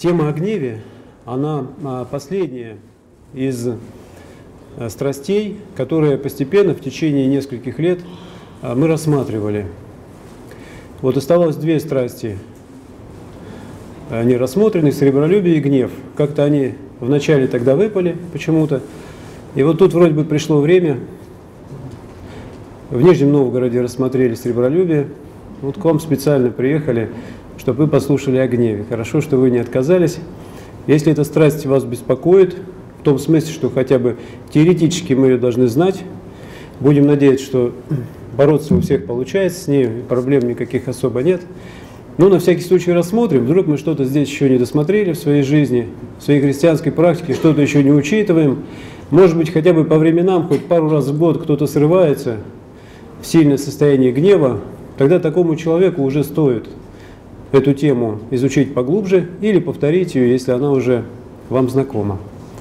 Тема о гневе, она последняя из страстей, которые постепенно в течение нескольких лет мы рассматривали. Вот оставалось две страсти. Они рассмотрены: сребролюбие и гнев. Как-то они вначале тогда выпали почему-то. И вот тут вроде бы пришло время. В Нижнем Новгороде рассмотрели сребролюбие. Вот к вам специально приехали, чтобы вы послушали о гневе. Хорошо, что вы не отказались. Если эта страсть вас беспокоит, в том смысле, что хотя бы теоретически мы ее должны знать, будем надеяться, что бороться у всех получается с ней, проблем никаких особо нет. Но на всякий случай рассмотрим, вдруг мы что-то здесь еще не досмотрели в своей жизни, в своей христианской практике, что-то еще не учитываем. Может быть, хотя бы по временам, хоть пару раз в год кто-то срывается в сильное состояние гнева, тогда такому человеку уже стоит эту тему изучить поглубже или повторить ее, если она уже вам знакома.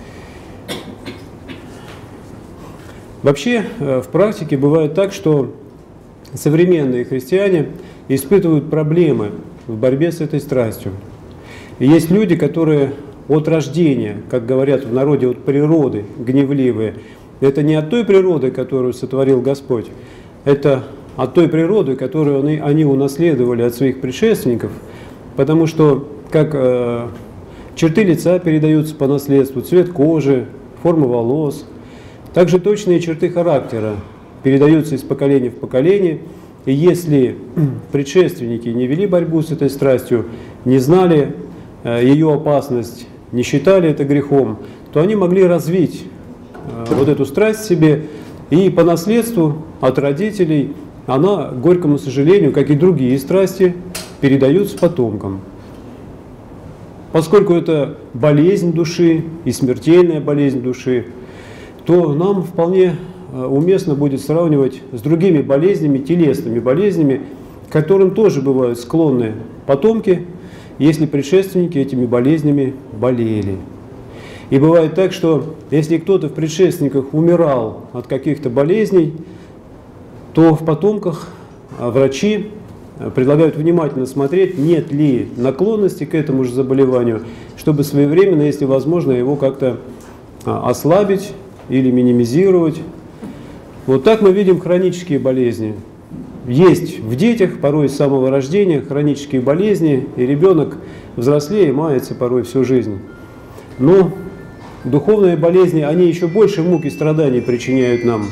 Вообще, в практике бывает так, что современные христиане испытывают проблемы в борьбе с этой страстью. И есть люди, которые от рождения, как говорят в народе, от природы гневливые. Это не от той природы, которую сотворил Господь, это от той природы, которую они унаследовали от своих предшественников, потому что как черты лица передаются по наследству, цвет кожи, форма волос, также точные черты характера передаются из поколения в поколение. И если предшественники не вели борьбу с этой страстью, не знали ее опасность, не считали это грехом, то они могли развить вот эту страсть в себе, и по наследству от родителей она, к горькому сожалению, как и другие страсти, передаются потомкам. Поскольку это болезнь души и смертельная болезнь души, то нам вполне уместно будет сравнивать с другими болезнями, телесными болезнями, к которым тоже бывают склонны потомки, если предшественники этими болезнями болели. И бывает так, что если кто-то в предшественниках умирал от каких-то болезней, то в потомках врачи предлагают внимательно смотреть, нет ли наклонности к этому же заболеванию, чтобы своевременно, если возможно, его как-то ослабить или минимизировать. Вот так мы видим хронические болезни. Есть в детях порой с самого рождения хронические болезни, и ребенок взрослее мается порой всю жизнь. Но духовные болезни, они еще больше мук и страданий причиняют нам.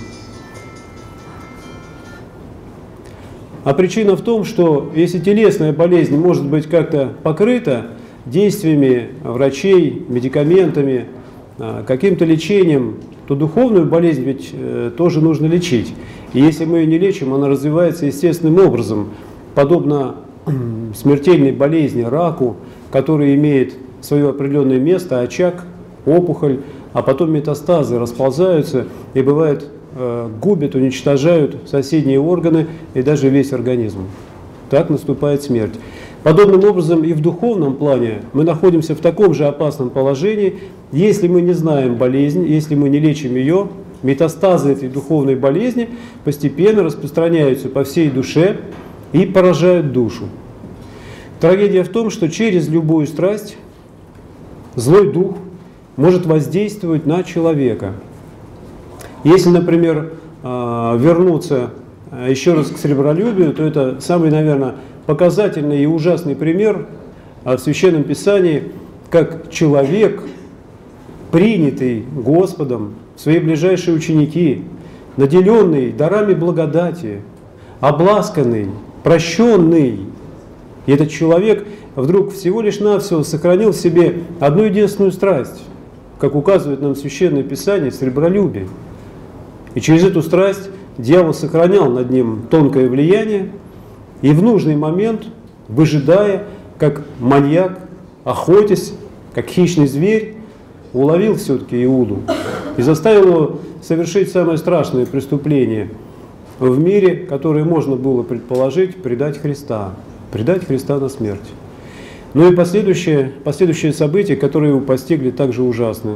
А причина в том, что если телесная болезнь может быть как-то покрыта действиями врачей, медикаментами, каким-то лечением, то духовную болезнь ведь тоже нужно лечить. И если мы ее не лечим, она развивается естественным образом, подобно смертельной болезни, раку, который имеет свое определенное место, очаг, опухоль, а потом метастазы расползаются и бывает губят, уничтожают соседние органы и даже весь организм. Так наступает смерть. Подобным образом и в духовном плане мы находимся в таком же опасном положении, если мы не знаем болезнь, если мы не лечим ее, метастазы этой духовной болезни постепенно распространяются по всей душе и поражают душу. Трагедия в том, что через любую страсть злой дух может воздействовать на человека. Если, например, вернуться еще раз к сребролюбию, то это самый, наверное, показательный и ужасный пример в Священном Писании, как человек, принятый Господом, свои ближайшие ученики, наделенный дарами благодати, обласканный, прощенный, и этот человек вдруг всего лишь навсего сохранил в себе одну единственную страсть, как указывает нам Священное Писание, сребролюбие. И через эту страсть дьявол сохранял над ним тонкое влияние, и в нужный момент, выжидая, как маньяк, охотясь, как хищный зверь, уловил все-таки Иуду и заставил его совершить самое страшное преступление в мире, которое можно было предположить, предать Христа на смерть. Ну и последующие события, которые его постигли, также ужасны.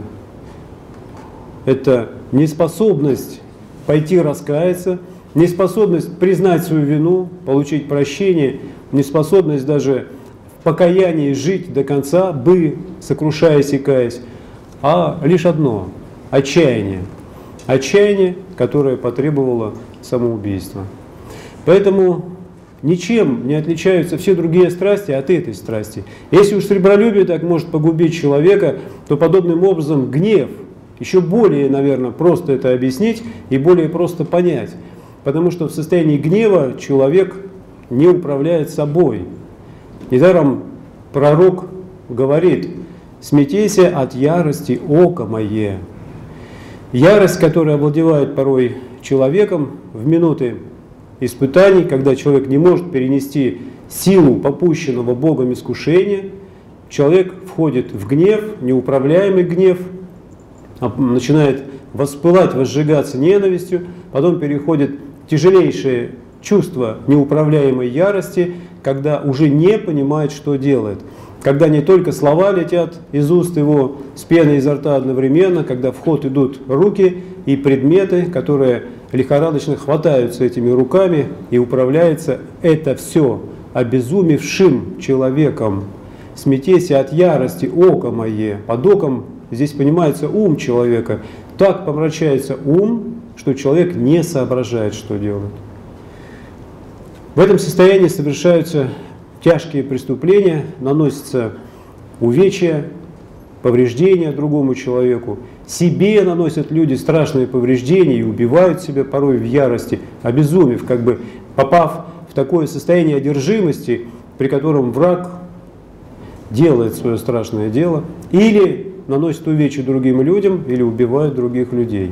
Это неспособность пойти раскаяться, неспособность признать свою вину, получить прощение, неспособность даже покаянии жить до конца, бы сокрушаясь и каясь, а лишь одно – отчаяние. Отчаяние, которое потребовало самоубийства. Поэтому ничем не отличаются все другие страсти от этой страсти. Если уж сребролюбие так может погубить человека, то подобным образом гнев еще более, наверное, просто это объяснить и более просто понять. Потому что в состоянии гнева человек не управляет собой. Недаром пророк говорит: «Смятейся от ярости, око мое». Ярость, которая овладевает порой человеком в минуты испытаний, когда человек не может перенести силу попущенного Богом искушения, человек входит в гнев, неуправляемый гнев, начинает воспылать, возжигаться ненавистью, потом переходит в тяжелейшее чувство неуправляемой ярости, когда уже не понимает, что делает. Когда не только слова летят из уст его с пеной изо рта одновременно, когда в ход идут руки и предметы, которые лихорадочно хватаются этими руками, и управляется это все обезумевшим человеком. «Смятейся от ярости, око мое». Под оком здесь понимается ум человека. Так помрачается ум, что человек не соображает, что делает. В этом состоянии совершаются тяжкие преступления, наносятся увечья, повреждения другому человеку. Себе наносят люди страшные повреждения и убивают себя порой в ярости, обезумев, как бы попав в такое состояние одержимости, при котором враг делает свое страшное дело, или наносит увечья другим людям, или убивает других людей.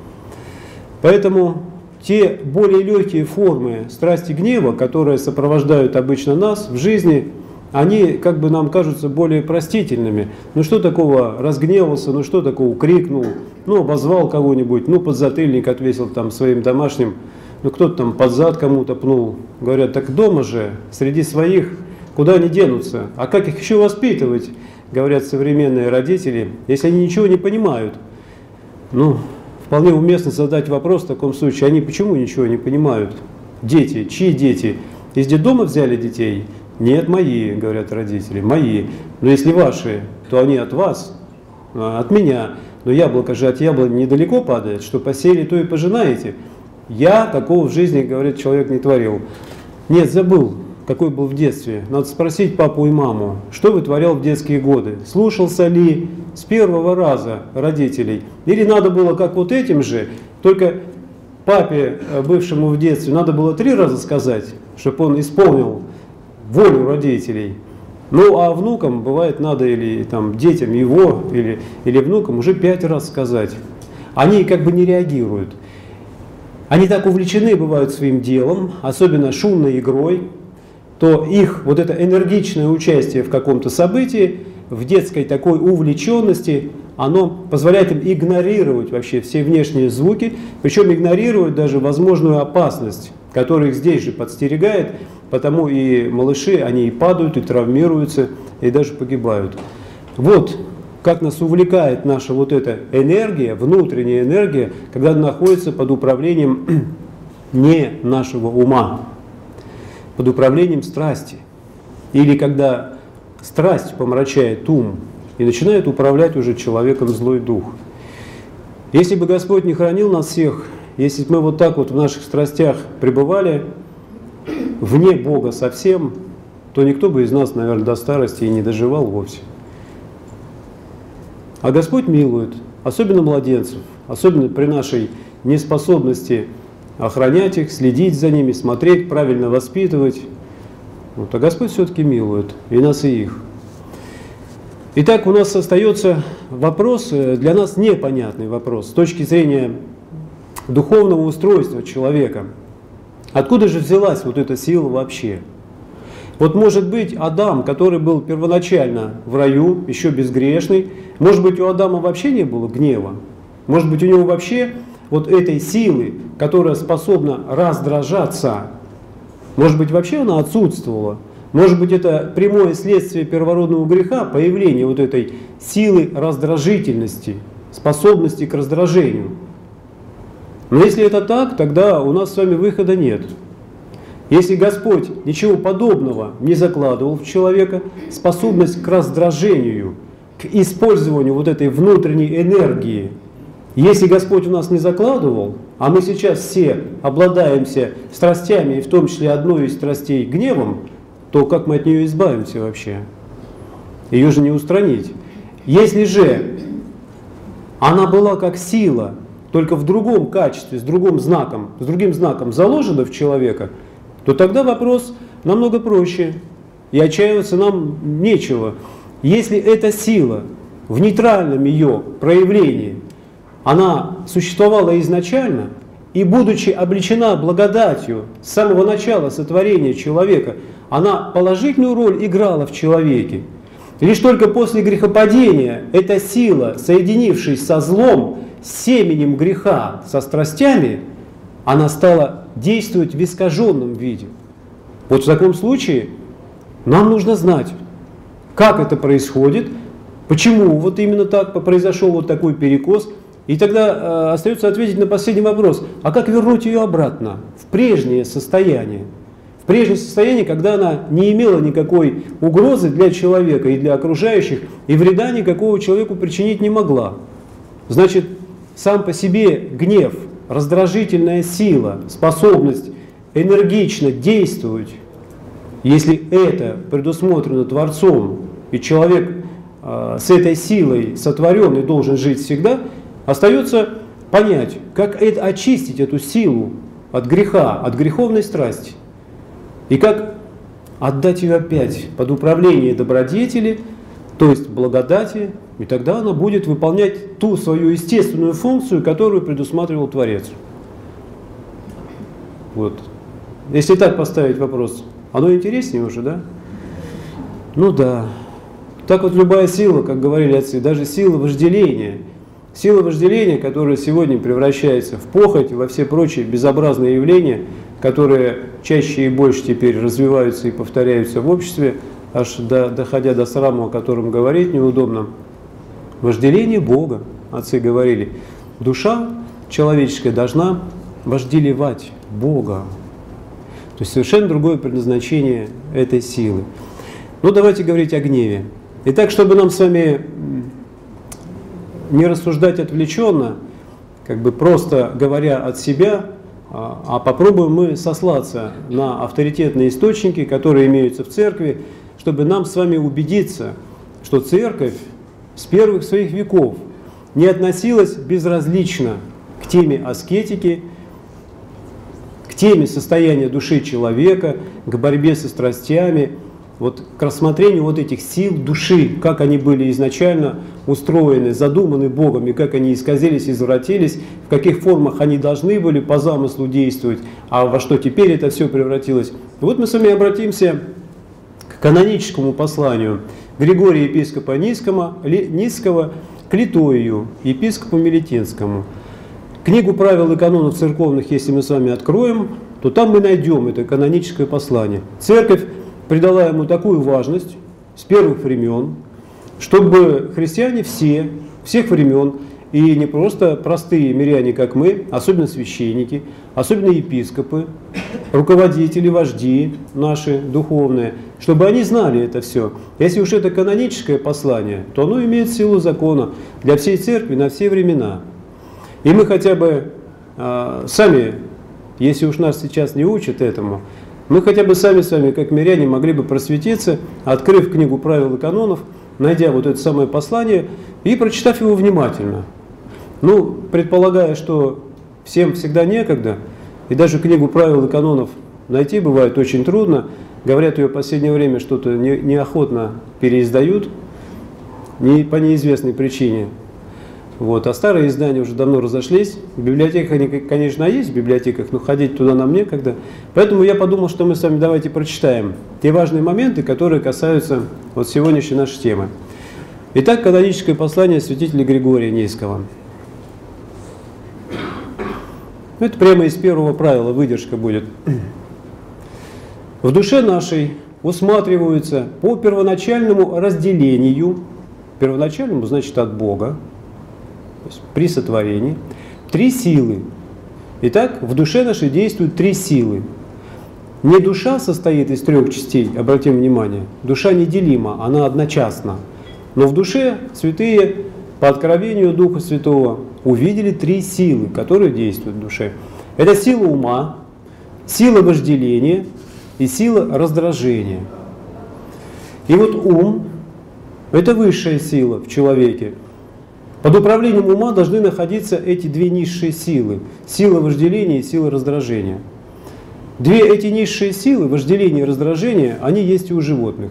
Поэтому те более легкие формы страсти гнева, которые сопровождают обычно нас в жизни, они, как бы нам кажутся, более простительными. Ну что такого разгневался, ну что такого крикнул, ну обозвал кого-нибудь, ну подзатыльник отвесил там своим домашним, ну кто-то там под зад кому-то пнул. Говорят, так дома же, среди своих, куда они денутся? А как их еще воспитывать, говорят современные родители, если они ничего не понимают? Ну, вполне уместно задать вопрос в таком случае, они почему ничего не понимают? Дети, чьи дети? Из детдома взяли детей? Нет, мои, говорят родители, мои. Но если ваши, то они от вас, от меня. Но яблоко же от яблони недалеко падает, что посеяли, то и пожинаете. Я такого в жизни, говорит, человек не творил. Нет, забыл, какой был в детстве. Надо спросить папу и маму, что вытворял в детские годы. Слушался ли с первого раза родителей? Или надо было, как вот этим же, только папе, бывшему в детстве, надо было 3 раза сказать, чтобы он исполнил волю родителей. Ну, а внукам, бывает, надо или там детям его, или внукам уже 5 раз сказать. Они как бы не реагируют. Они так увлечены бывают своим делом, особенно шумной игрой, то их вот это энергичное участие в каком-то событии, в детской такой увлеченности, оно позволяет им игнорировать вообще все внешние звуки, причем игнорировать даже возможную опасность, которая их здесь же подстерегает, потому и малыши, они и падают, и травмируются, и даже погибают. Вот как нас увлекает наша вот эта энергия, внутренняя энергия, когда она находится под управлением не нашего ума, под управлением страсти. Или когда страсть помрачает ум и начинает управлять уже человеком злой дух. Если бы Господь не хранил нас всех, если бы мы вот так вот в наших страстях пребывали, вне Бога совсем, то никто бы из нас, наверное, до старости и не доживал вовсе. А Господь милует, особенно младенцев, особенно при нашей неспособности охранять их, следить за ними, смотреть, правильно воспитывать. Вот. А Господь все-таки милует и нас, и их. Итак, у нас остается вопрос, для нас непонятный вопрос, с точки зрения духовного устройства человека. Откуда же взялась вот эта сила вообще? Вот может быть Адам, который был первоначально в раю, еще безгрешный, может быть у Адама вообще не было гнева? Может быть у него вообще вот этой силы, которая способна раздражаться, может быть вообще она отсутствовала? Может быть это прямое следствие первородного греха, появление вот этой силы раздражительности, способности к раздражению? Но если это так, тогда у нас с вами выхода нет. Если Господь ничего подобного не закладывал в человека, способность к раздражению, к использованию вот этой внутренней энергии, если Господь у нас не закладывал, а мы сейчас все обладаемся страстями, и в том числе одной из страстей гневом, то как мы от нее избавимся вообще? Ее же не устранить. Если же она была как сила, только в другом качестве, с другим знаком заложена в человека, то тогда вопрос намного проще, и отчаиваться нам нечего. Если эта сила в нейтральном ее проявлении, она существовала изначально, и будучи облечена благодатью с самого начала сотворения человека, она положительную роль играла в человеке. Лишь только после грехопадения эта сила, соединившись со злом, с семенем греха, со страстями, она стала действовать в искаженном виде. Вот в таком случае нам нужно знать, как это происходит, почему вот именно так произошел вот такой перекос. И тогда остается ответить на последний вопрос, а как вернуть ее обратно в прежнее состояние? В прежнее состояние, когда она не имела никакой угрозы для человека и для окружающих, и вреда никакого человеку причинить не могла. Значит, сам по себе гнев, раздражительная сила, способность энергично действовать, если это предусмотрено Творцом, и человек с этой силой сотворенный должен жить всегда, остается понять, как очистить эту силу от греха, от греховной страсти. И как отдать ее опять под управление добродетели, то есть благодати, и тогда она будет выполнять ту свою естественную функцию, которую предусматривал Творец. Вот. Если так поставить вопрос, оно интереснее уже, да? Ну да. Так вот любая сила, как говорили отцы, даже сила вожделения, которая сегодня превращается в похоть и во все прочие безобразные явления, которые чаще и больше теперь развиваются и повторяются в обществе, аж доходя до срама, о котором говорить неудобно. Вожделение Бога, отцы говорили, душа человеческая должна вожделевать Бога. То есть совершенно другое предназначение этой силы. Ну давайте говорить о гневе. Итак, чтобы нам с вами не рассуждать отвлеченно, как бы просто говоря от себя, а попробуем мы сослаться на авторитетные источники, которые имеются в церкви, чтобы нам с вами убедиться, что церковь с первых своих веков не относилась безразлично к теме аскетики, к теме состояния души человека, к борьбе со страстями, вот к рассмотрению вот этих сил души, как они были изначально устроены, задуманы Богом, и как они исказились, извратились, в каких формах они должны были по замыслу действовать, а во что теперь это все превратилось. Вот мы с вами обратимся к каноническому посланию Григория епископа Низкого к Литоию, епископу Мелитинскому. Книгу правил и канонов церковных, если мы с вами откроем, то там мы найдем это каноническое послание. Церковь придала ему такую важность с первых времен, чтобы христиане всех времен, и не просто простые миряне, как мы, особенно священники, особенно епископы, руководители, вожди наши духовные, чтобы они знали это все. Если уж это каноническое послание, то оно имеет силу закона для всей церкви на все времена. И мы хотя бы сами, если уж нас сейчас не учат этому, мы хотя бы сами с вами, как миряне, могли бы просветиться, открыв книгу правил и канонов, найдя вот это самое послание и прочитав его внимательно. Ну, предполагая, что всем всегда некогда, и даже книгу правил и канонов найти бывает очень трудно, говорят, ее в последнее время что-то неохотно переиздают, по неизвестной причине. Вот. А старые издания уже давно разошлись. В библиотеках они, конечно, есть, в библиотеках, но ходить туда нам некогда. Поэтому я подумал, что мы с вами давайте прочитаем те важные моменты, которые касаются вот сегодняшней нашей темы. Итак, каноническое послание святителя Григория Низкого. Это прямо из первого правила, выдержка будет. В душе нашей усматриваются по первоначальному разделению, первоначальному значит от Бога, при сотворении, три силы. Итак, в душе нашей действуют три силы. Не душа состоит из 3 частей, обратим внимание. Душа неделима, она одночастна. Но в душе святые по откровению Духа Святого увидели 3 силы, которые действуют в душе. Это сила ума, сила вожделения и сила раздражения. И вот ум – это высшая сила в человеке. Под управлением ума должны находиться эти 2 низшие силы – сила вожделения и сила раздражения. 2 эти низшие силы, вожделение и раздражение, они есть и у животных.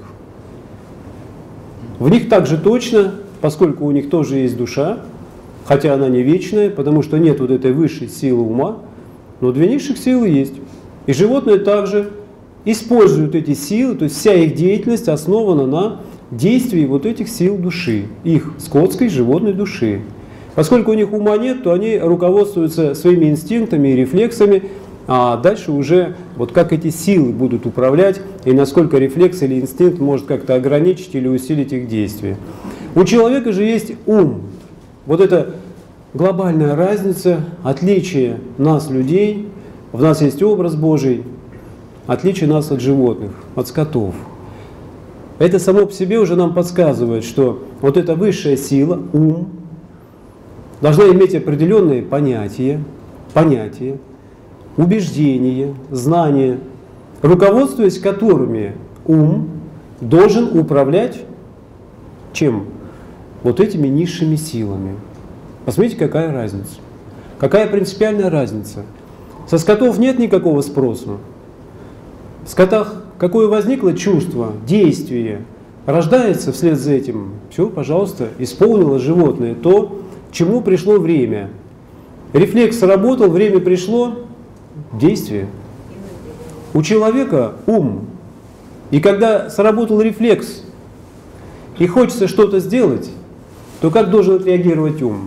В них также точно, поскольку у них тоже есть душа, хотя она не вечная, потому что нет вот этой высшей силы ума, но 2 низших силы есть. И животные также используют эти силы, то есть вся их деятельность основана на действии вот этих сил души, их скотской животной души. Поскольку у них ума нет, то они руководствуются своими инстинктами и рефлексами, а дальше уже вот как эти силы будут управлять и насколько рефлекс или инстинкт может как-то ограничить или усилить их действия. У человека же есть ум. Вот это глобальная разница, отличие нас, людей, в нас есть образ Божий, отличие нас от животных, от скотов. Это само по себе уже нам подсказывает, что вот эта высшая сила, ум, должна иметь определенные понятия, убеждения, знания, руководствуясь которыми ум должен управлять чем? Вот этими низшими силами. Посмотрите, какая разница. Какая принципиальная разница. Со скотов нет никакого спроса. В скотах какое возникло чувство, действие, рождается вслед за этим. Все, пожалуйста, исполнило животное то, чему пришло время. Рефлекс сработал, время пришло, действие. У человека ум. И когда сработал рефлекс, и хочется что-то сделать, то как должен отреагировать ум?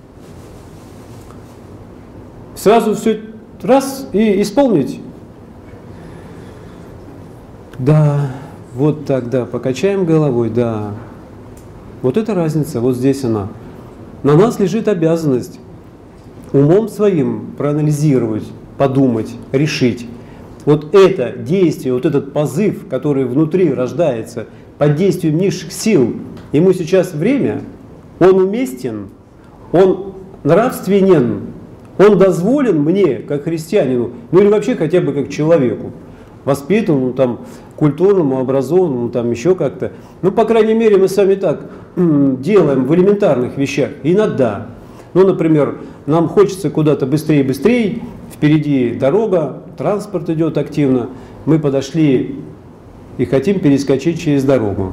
Сразу все раз и исполнить? Да, вот так, да, покачаем головой, да. Вот это разница, вот здесь она. На нас лежит обязанность умом своим проанализировать, подумать, решить. Вот это действие, вот этот позыв, который внутри рождается под действием низших сил, ему сейчас время, он уместен, он нравственен, он дозволен мне, как христианину, ну или вообще хотя бы как человеку, воспитанному, там, культурному, образованному, там еще как-то. Ну, по крайней мере, мы сами так делаем в элементарных вещах, иногда. Ну, например, нам хочется куда-то быстрее, быстрее, впереди дорога, транспорт идет активно, мы подошли и хотим перескочить через дорогу.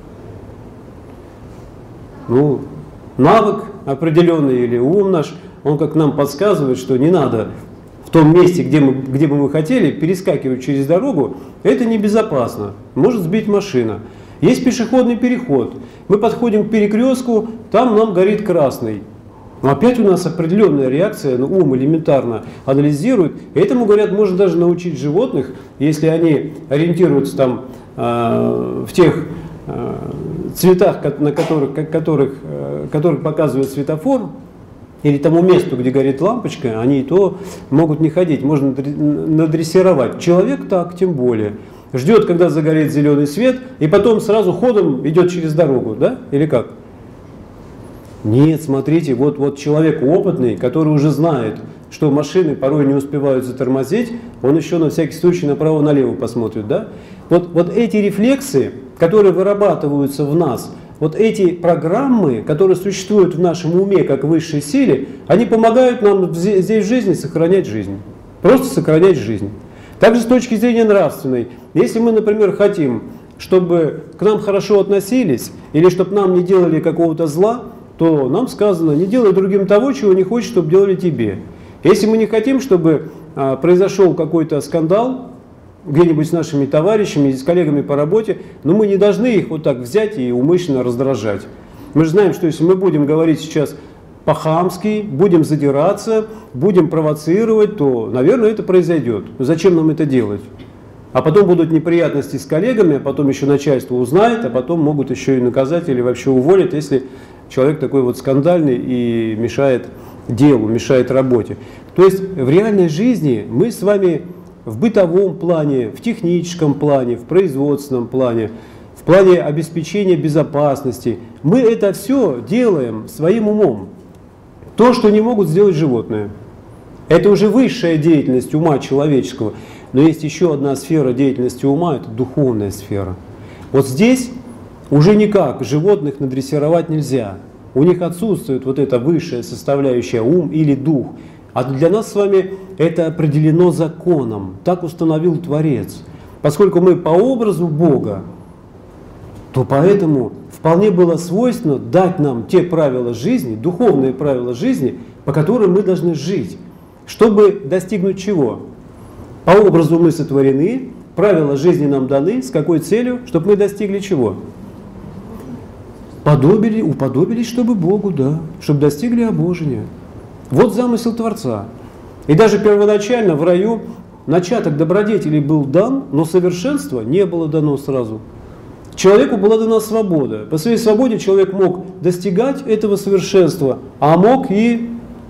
Ну, навык определенный или ум наш, он как нам подсказывает, что не надо в том месте, где бы мы хотели, перескакивать через дорогу, это небезопасно, может сбить машина. Есть пешеходный переход, мы подходим к перекрестку, там нам горит красный. Но опять у нас определенная реакция, ну, ум элементарно анализирует. И этому, говорят, можно даже научить животных, если они ориентируются там в тех цветах, на которых показывает светофор, или тому месту, где горит лампочка, они и то могут не ходить, можно надрессировать. Человек так, тем более. Ждет, когда загорит зеленый свет, и потом сразу ходом идет через дорогу, да? Или как? Нет, смотрите, вот человек опытный, который уже знает, что машины порой не успевают затормозить, он еще на всякий случай направо-налево посмотрит, да? Вот эти рефлексы, которые вырабатываются в нас, вот эти программы, которые существуют в нашем уме как в высшей силе, они помогают нам здесь в жизни сохранять жизнь. Просто сохранять жизнь. Также с точки зрения нравственной, если мы, например, хотим, чтобы к нам хорошо относились, или чтобы нам не делали какого-то зла, то нам сказано, не делай другим того, чего не хочешь, чтобы делали тебе. Если мы не хотим, чтобы произошел какой-то скандал, где-нибудь с нашими товарищами, с коллегами по работе, но мы не должны их вот так взять и умышленно раздражать. Мы же знаем, что если мы будем говорить сейчас по-хамски, будем задираться, будем провоцировать, то, наверное, это произойдет. Но зачем нам это делать? А потом будут неприятности с коллегами, а потом еще начальство узнает, а потом могут еще и наказать или вообще уволить, если человек такой вот скандальный и мешает делу, мешает работе. То есть в реальной жизни мы с вами в бытовом плане, в техническом плане, в производственном плане, в плане обеспечения безопасности. Мы это все делаем своим умом. То, что не могут сделать животные. Это уже высшая деятельность ума человеческого. Но есть еще одна сфера деятельности ума, это духовная сфера. Вот здесь уже никак животных надрессировать нельзя. У них отсутствует вот эта высшая составляющая ум или дух. А для нас с вами это определено законом. Так установил Творец. Поскольку мы по образу Бога, то поэтому вполне было свойственно дать нам те правила жизни, духовные правила жизни, по которым мы должны жить. Чтобы достигнуть чего? По образу мы сотворены, правила жизни нам даны. С какой целью? Чтобы мы достигли чего? Уподобились, чтобы Богу, да, чтобы достигли обожения. Вот замысел Творца. И даже первоначально в раю начаток добродетелей был дан, но совершенства не было дано сразу. Человеку была дана свобода. По своей свободе человек мог достигать этого совершенства, а мог и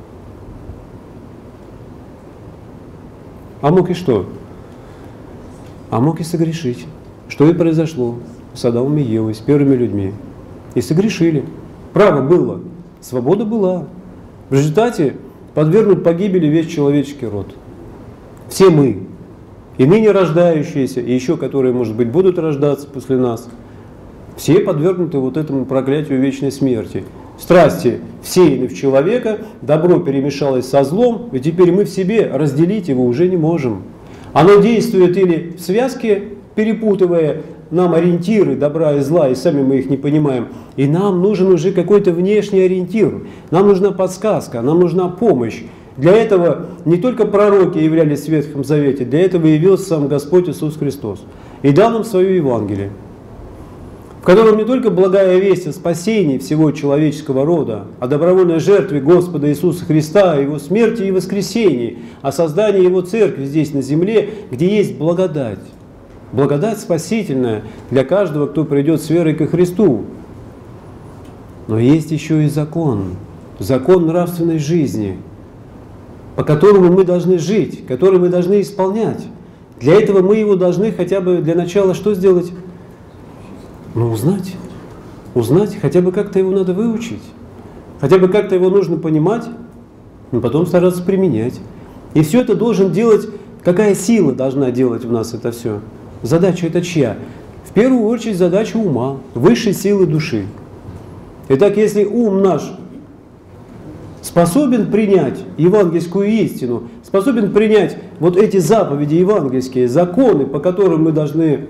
что? А мог и согрешить. Что и произошло с Адамом и Евой, с первыми людьми. И согрешили. Право было, свобода была. В результате подвергнут погибели весь человеческий род. Все мы, и ныне рождающиеся, и еще которые, может быть, будут рождаться после нас, все подвергнуты вот этому проклятию вечной смерти. Страсти всеяны в человека, добро перемешалось со злом, и теперь мы в себе разделить его уже не можем. Оно действует или в связке, перепутывая нам ориентиры добра и зла, и сами мы их не понимаем. И нам нужен уже какой-то внешний ориентир, нам нужна подсказка, нам нужна помощь. Для этого не только пророки являлись в Ветхом Завете, для этого явился сам Господь Иисус Христос. И дал нам свое Евангелие, в котором не только благая весть о спасении всего человеческого рода, о добровольной жертве Господа Иисуса Христа, о Его смерти и воскресении, о создании Его церкви здесь на земле, где есть благодать. Благодать спасительная для каждого, кто придет с верой ко Христу. Но есть еще и закон, закон нравственной жизни, по которому мы должны жить, который мы должны исполнять. Для этого мы его должны хотя бы для начала что сделать? Ну, узнать, хотя бы как-то его надо выучить, хотя бы как-то его нужно понимать, но потом стараться применять. И все это должен делать, какая сила должна делать в нас это все? Задача это чья? В первую очередь задача ума, высшей силы души. Итак, если ум наш способен принять евангельскую истину, способен принять вот эти заповеди евангельские, законы, по которым мы должны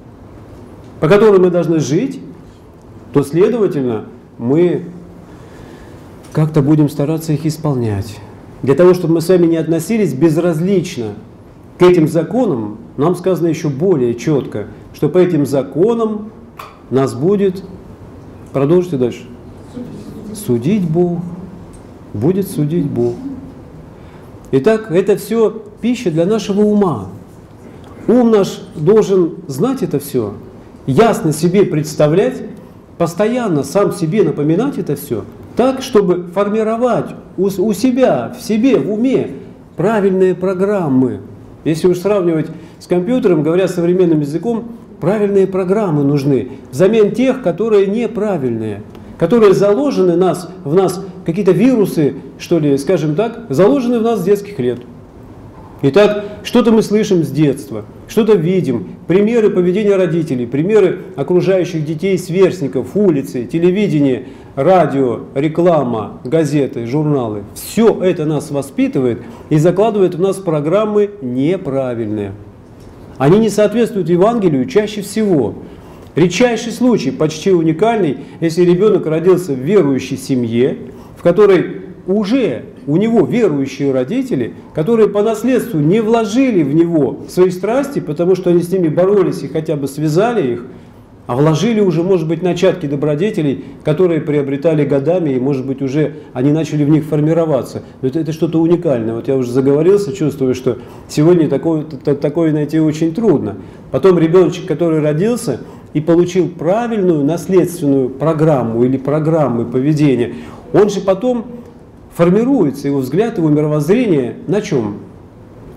жить, то, следовательно, мы как-то будем стараться их исполнять. Для того, чтобы мы с вами не относились безразлично к этим законам, нам сказано еще более четко, что по этим законам нас будет, продолжите дальше, судить Бог, будет судить Бог. Итак, это все пища для нашего ума. Ум наш должен знать это все, ясно себе представлять, постоянно сам себе напоминать это все, так, чтобы формировать у себя, в себе, в уме правильные программы. Если уж сравнивать с компьютером, говоря современным языком, правильные программы нужны, взамен тех, которые неправильные, которые заложены в нас, какие-то вирусы, что ли, скажем так, заложены в нас с детских лет. Итак, что-то мы слышим с детства, что-то видим, примеры поведения родителей, примеры окружающих детей, сверстников, улицы, телевидение, радио, реклама, газеты, журналы. Все это нас воспитывает и закладывает в нас программы неправильные. Они не соответствуют Евангелию чаще всего. Редчайший случай, почти уникальный, если ребенок родился в верующей семье, в которой уже у него верующие родители, которые по наследству не вложили в него свои страсти, потому что они с ними боролись и хотя бы связали их, а вложили уже, может быть, начатки добродетелей, которые приобретали годами, и, может быть, уже они начали в них формироваться. Но это что-то уникальное. Вот я уже заговорился, чувствую, что сегодня такое найти очень трудно. Потом ребеночек, который родился и получил правильную наследственную программу или программы поведения, он же потом формируется, его взгляд, его мировоззрение на чем?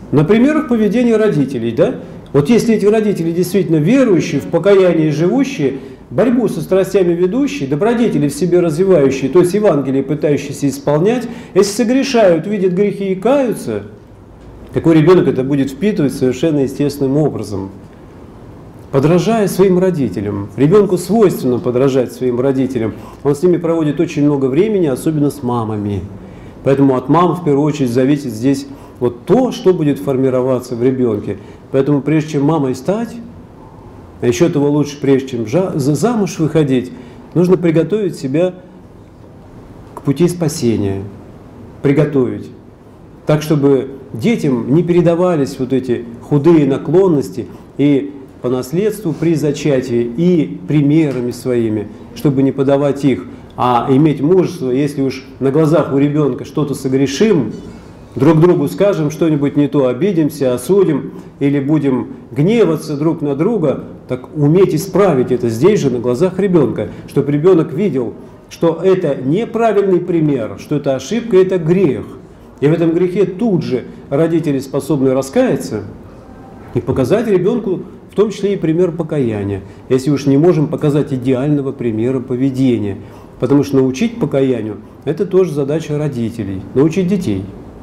На примерах поведения родителей, да? Вот если эти родители действительно верующие, в покаянии живущие, борьбу со страстями ведущие, добродетели в себе развивающие, то есть Евангелие пытающиеся исполнять, если согрешают, видят грехи и каются, такой ребенок это будет впитывать совершенно естественным образом. Подражая своим родителям. Ребенку свойственно подражать своим родителям. Он с ними проводит очень много времени, особенно с мамами. Поэтому от мам в первую очередь зависит здесь вот то, что будет формироваться в ребенке. Поэтому прежде чем мамой стать, а еще того лучше, прежде чем замуж выходить, нужно приготовить себя к пути спасения. Приготовить. Так, чтобы детям не передавались вот эти худые наклонности и по наследству при зачатии, и примерами своими, чтобы не подавать их, а иметь мужество, если уж на глазах у ребенка что-то согрешим, друг другу скажем что-нибудь не то, обидимся, осудим или будем гневаться друг на друга, так уметь исправить это здесь же на глазах ребенка, чтобы ребенок видел, что это неправильный пример, что это ошибка, это грех. И в этом грехе тут же родители способны раскаяться и показать ребенку в том числе и пример покаяния, если уж не можем показать идеального примера поведения. Потому что научить покаянию – это тоже задача родителей, научить детей.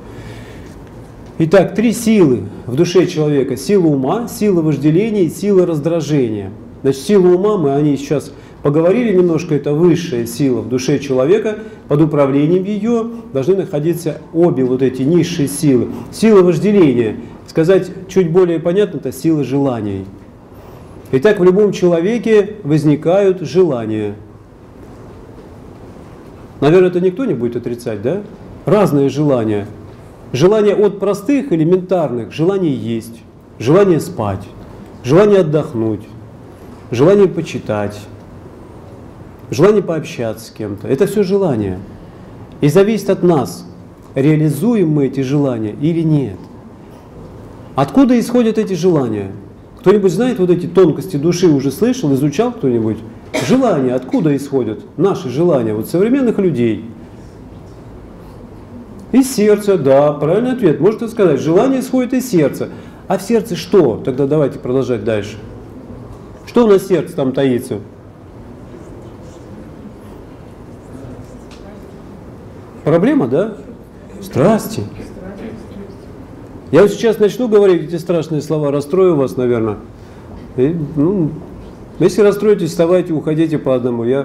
Итак, 3 силы в душе человека. Сила ума, сила вожделения и сила раздражения. Значит, сила ума, мы о ней сейчас поговорили немножко, это высшая сила в душе человека. Под управлением ее должны находиться обе вот эти низшие силы. Сила вожделения, сказать чуть более понятно, это сила желаний. Итак, в любом человеке возникают желания. Наверное, это никто не будет отрицать, да? Разные желания. Желания от простых, элементарных, желание есть, желание спать, желание отдохнуть, желание почитать, желание пообщаться с кем-то. Это все желания. И зависит от нас, реализуем мы эти желания или нет. Откуда исходят эти желания? Кто-нибудь знает вот эти тонкости души, уже слышал, изучал кто-нибудь? Желания откуда исходят? Наши желания, вот современных людей. Из сердца, да, правильный ответ. Можете сказать, желание исходит из сердца. А в сердце что? Тогда давайте продолжать дальше. Что у нас в сердце там таится? Проблема, да? Страсти. Я вот сейчас начну говорить эти страшные слова, расстрою вас, наверное. И, если расстроитесь, вставайте, уходите по одному. Я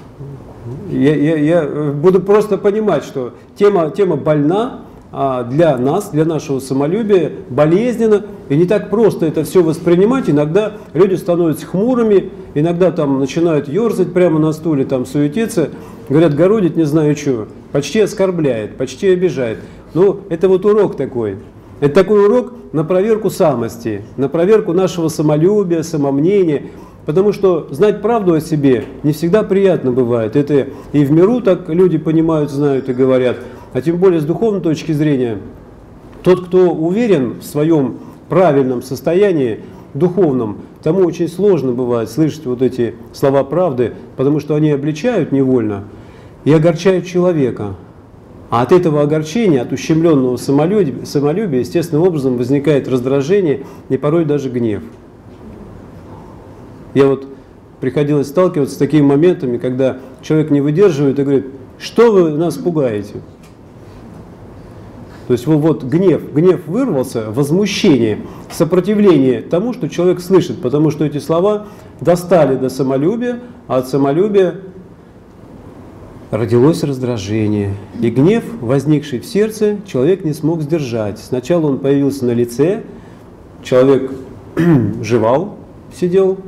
буду просто понимать, что тема больна для нас, для нашего самолюбия, болезненна. И не так просто это все воспринимать. Иногда люди становятся хмурыми, иногда там начинают ерзать прямо на стуле, там суетиться. Говорят, городит не знаю что. Почти оскорбляет, почти обижает. Ну, это вот урок такой. Это такой урок на проверку самости, на проверку нашего самолюбия, самомнения. Потому что знать правду о себе не всегда приятно бывает. Это и в миру так люди понимают, знают и говорят. А тем более с духовной точки зрения, тот, кто уверен в своем правильном состоянии, духовном, тому очень сложно бывает слышать вот эти слова правды, потому что они обличают невольно и огорчают человека. А от этого огорчения, от ущемленного самолюбия, естественным образом возникает раздражение и порой даже гнев. Я вот приходилось сталкиваться с такими моментами, когда человек не выдерживает и говорит, что вы нас пугаете? То есть вот гнев вырвался, возмущение, сопротивление тому, что человек слышит, потому что эти слова достали до самолюбия, а от самолюбия родилось раздражение. И гнев, возникший в сердце, человек не смог сдержать. Сначала он появился на лице, человек жевал, сидел,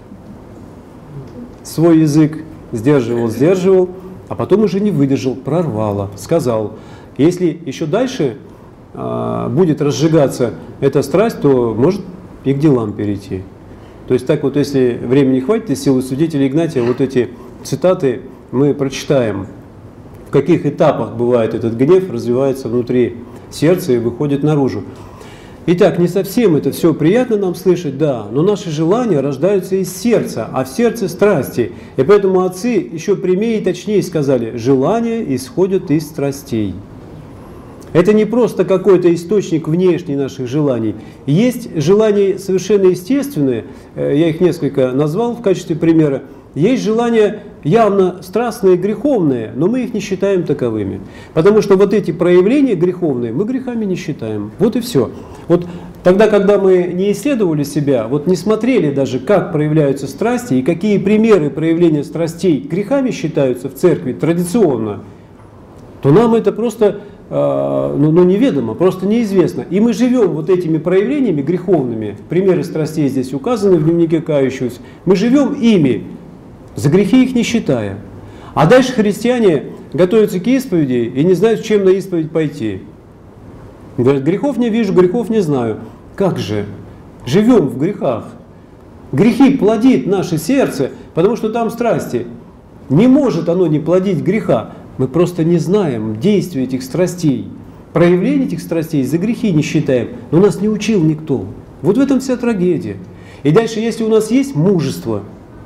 свой язык сдерживал, а потом уже не выдержал, прорвало, сказал. Если еще дальше будет разжигаться эта страсть, то может и к делам перейти. То есть так вот, если времени хватит, из силы свидетеля Игнатия, вот эти цитаты мы прочитаем, в каких этапах бывает этот гнев, развивается внутри сердца и выходит наружу. Итак, не совсем это все приятно нам слышать, да, но наши желания рождаются из сердца, а в сердце страсти. И поэтому отцы еще прямее и точнее сказали, желания исходят из страстей. Это не просто какой-то источник внешний наших желаний. Есть желания совершенно естественные, я их несколько назвал в качестве примера. Есть желания явно страстные, греховные, но мы их не считаем таковыми. Потому что вот эти проявления греховные мы грехами не считаем. Вот и все. Вот тогда, когда мы не исследовали себя, вот не смотрели даже, как проявляются страсти и какие примеры проявления страстей грехами считаются в церкви традиционно, то нам это просто неведомо, просто неизвестно. И мы живем вот этими проявлениями греховными, примеры страстей здесь указаны в дневнике кающегося, мы живем ими, за грехи их не считая. А дальше христиане готовятся к исповеди и не знают, с чем на исповедь пойти. Говорят, грехов не вижу, грехов не знаю. Как же? Живем в грехах. Грехи плодит наше сердце, потому что там страсти. Не может оно не плодить греха. Мы просто не знаем действия этих страстей. Проявление этих страстей за грехи не считаем. Но нас не учил никто. Вот в этом вся трагедия. И дальше, если у нас есть мужество,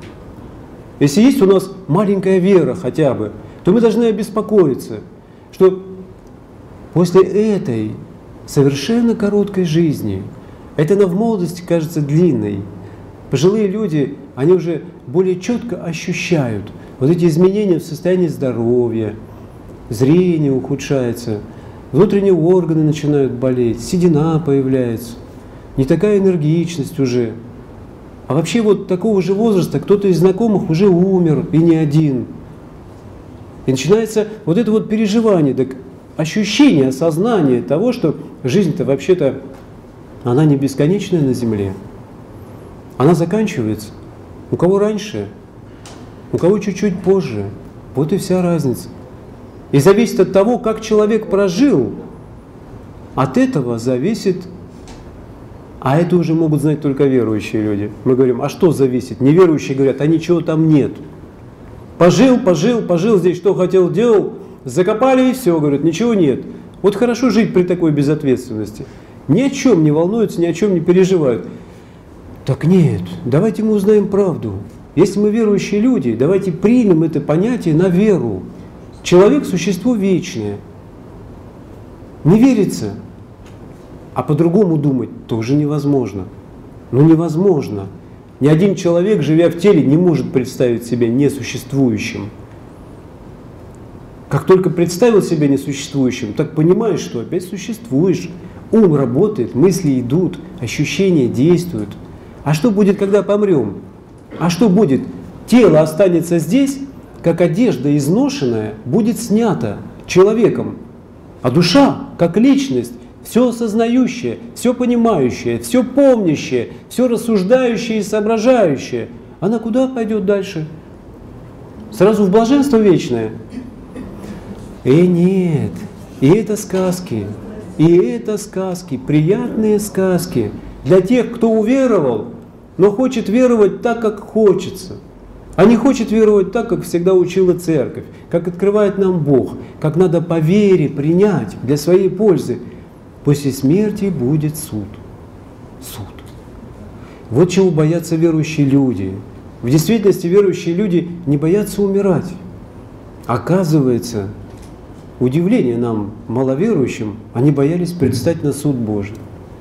если есть у нас маленькая вера хотя бы, то мы должны обеспокоиться, что после этой совершенно короткой жизни, это нам в молодости кажется длинной, пожилые люди, они уже более четко ощущают вот эти изменения в состоянии здоровья, зрение ухудшается, внутренние органы начинают болеть, седина появляется, не такая энергичность уже. А вообще вот такого же возраста кто-то из знакомых уже умер, и не один. И начинается вот это вот переживание, так ощущение, осознание того, что жизнь-то вообще-то, она не бесконечная на земле. Она заканчивается. У кого раньше, у кого чуть-чуть позже. Вот и вся разница. И зависит от того, как человек прожил. От этого зависит. А это уже могут знать только верующие люди. Мы говорим, а что зависит? Неверующие говорят, а ничего там нет. Пожил здесь, что хотел, делал, закопали и все, говорят, ничего нет. Вот хорошо жить при такой безответственности. Ни о чем не волнуются, ни о чем не переживают. Так нет, давайте мы узнаем правду. Если мы верующие люди, давайте примем это понятие на веру. Человек – существо вечное. Не верится. А по-другому думать тоже невозможно. Ну невозможно. Ни один человек, живя в теле, не может представить себя несуществующим. Как только представил себя несуществующим, так понимаешь, что опять существуешь. Ум работает, мысли идут, ощущения действуют. А что будет, когда помрем? А что будет? Тело останется здесь, как одежда изношенная, будет снята человеком. А душа, как личность, все осознающее, все понимающее, все помнящее, все рассуждающее и соображающее, она куда пойдет дальше? Сразу в блаженство вечное? Нет, и это сказки, приятные сказки для тех, кто уверовал, но хочет веровать так, как хочется. А не хочет веровать так, как всегда учила церковь, как открывает нам Бог, как надо по вере принять для своей пользы. После смерти будет суд. Суд. Вот чего боятся верующие люди. В действительности верующие люди не боятся умирать. Оказывается, удивление нам, маловерующим, они боялись предстать на суд Божий.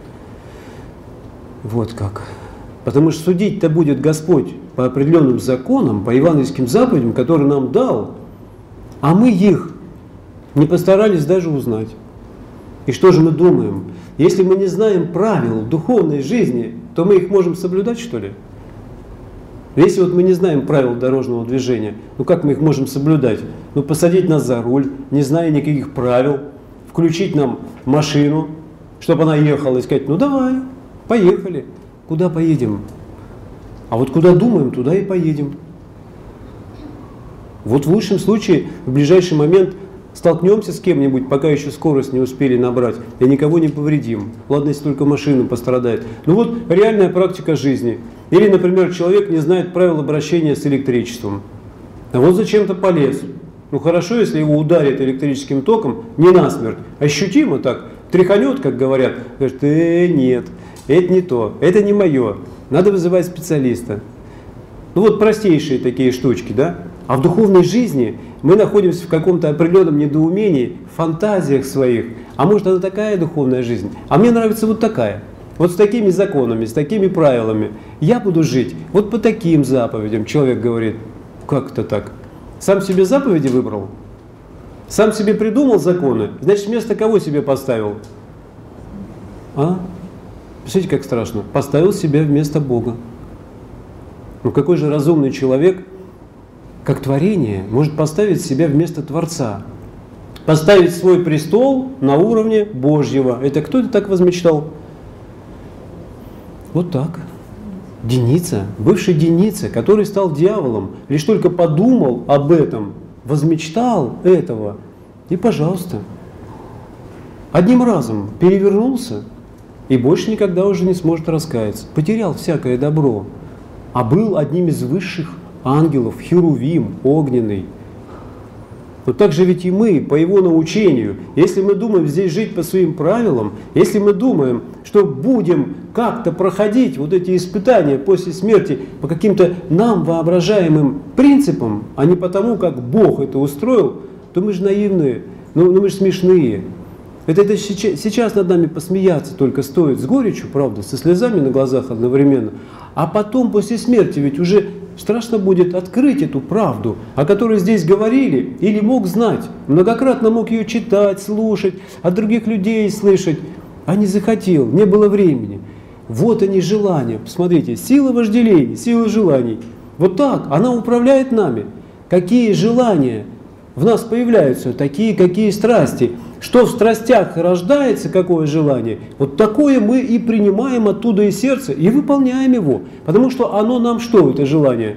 Вот как. Потому что судить-то будет Господь по определенным законам, по евангельским заповедям, которые нам дал, а мы их не постарались даже узнать. И что же мы думаем? Если мы не знаем правил духовной жизни, то мы их можем соблюдать, что ли? Если вот мы не знаем правил дорожного движения, ну как мы их можем соблюдать? Ну посадить нас за руль, не зная никаких правил, включить нам машину, чтобы она ехала и сказать, ну давай, поехали. Куда поедем? А вот куда думаем, туда и поедем. Вот в лучшем случае в ближайший момент столкнемся с кем-нибудь, пока еще скорость не успели набрать, и никого не повредим. Ладно, если только машина пострадает. Ну вот реальная практика жизни. Или, например, человек не знает правил обращения с электричеством. А вот зачем-то полез. Ну хорошо, если его ударит электрическим током, не насмерть, ощутимо так, тряханет, как говорят, говорит, нет, это не то, это не мое, надо вызывать специалиста. Ну вот простейшие такие штучки, да? А в духовной жизни мы находимся в каком-то определенном недоумении, в фантазиях своих. А может, она такая духовная жизнь? А мне нравится вот такая. Вот с такими законами, с такими правилами. Я буду жить вот по таким заповедям. Человек говорит, как это так? Сам себе заповеди выбрал? Сам себе придумал законы? Значит, вместо кого себе поставил? А? Представляете, как страшно? Поставил себя вместо Бога. Ну какой же разумный человек, как творение, может поставить себя вместо Творца? Поставить свой престол на уровне Божьего. Это кто это так возмечтал? Вот так. Деница, бывший Деница, который стал дьяволом, лишь только подумал об этом, возмечтал этого, и пожалуйста, одним разом перевернулся и больше никогда уже не сможет раскаяться. Потерял всякое добро, а был одним из высших ангелов, херувим, огненный. Но так же ведь и мы, по его научению, если мы думаем здесь жить по своим правилам, если мы думаем, что будем как-то проходить вот эти испытания после смерти по каким-то нам воображаемым принципам, а не потому, как Бог это устроил, то мы же наивные, ну мы же смешные. Это сейчас над нами посмеяться только стоит с горечью, правда, со слезами на глазах одновременно. А потом, после смерти, ведь уже страшно будет открыть эту правду, о которой здесь говорили, или мог знать. Многократно мог ее читать, слушать, от других людей слышать, а не захотел, не было времени. Вот они желания, посмотрите, сила вожделений, сила желаний. Вот так она управляет нами. Какие желания в нас появляются, такие, какие страсти. Что в страстях рождается, какое желание, вот такое мы и принимаем оттуда из сердца и выполняем его. Потому что оно нам что, это желание?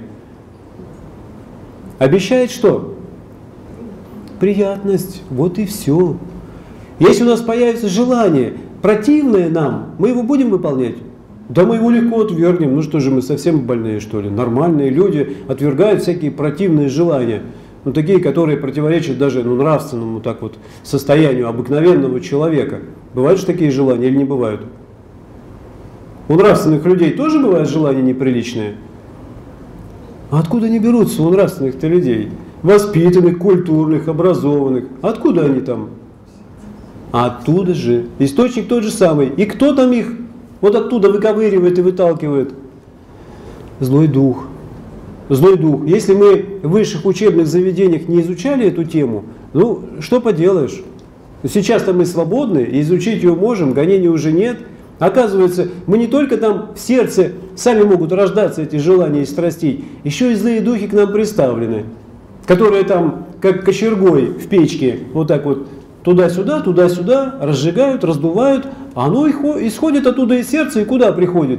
Обещает что? Приятность. Вот и все. Если у нас появится желание, противное нам, мы его будем выполнять? Да мы его легко отвергнем. Ну что же, мы совсем больные, что ли? Нормальные люди отвергают всякие противные желания. Ну, такие, которые противоречат даже нравственному так вот, состоянию обыкновенного человека. Бывают же такие желания или не бывают? У нравственных людей тоже бывают желания неприличные? А откуда они берутся у нравственных-то людей? Воспитанных, культурных, образованных. Откуда они там? Оттуда же. Источник тот же самый. И кто там их вот оттуда выковыривает и выталкивает? Злой дух. Злой дух. Если мы в высших учебных заведениях не изучали эту тему, ну, что поделаешь? Сейчас-то мы свободны, и изучить ее можем, гонений уже нет. Оказывается, мы не только там в сердце, сами могут рождаться эти желания и страстей, еще и злые духи к нам приставлены, которые там, как кочергой в печке, вот так вот туда-сюда, разжигают, раздувают, а оно исходит оттуда из сердца и куда приходит?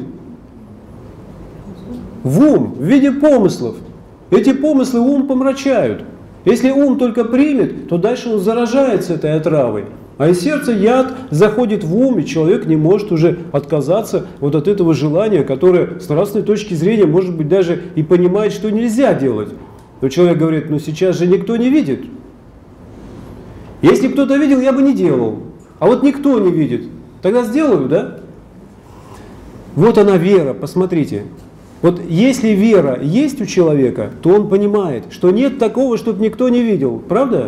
В ум, в виде помыслов. Эти помыслы ум помрачают. Если ум только примет, то дальше он заражается этой отравой. А из сердца яд заходит в ум, и человек не может уже отказаться вот от этого желания, которое с нравственной точки зрения, может быть, даже и понимает, что нельзя делать. Но человек говорит, ну сейчас же никто не видит. Если кто-то видел, я бы не делал. А вот никто не видит. Тогда сделаю, да? Вот она вера, посмотрите. Вот если вера есть у человека, то он понимает, что нет такого, чтобы никто не видел. Правда?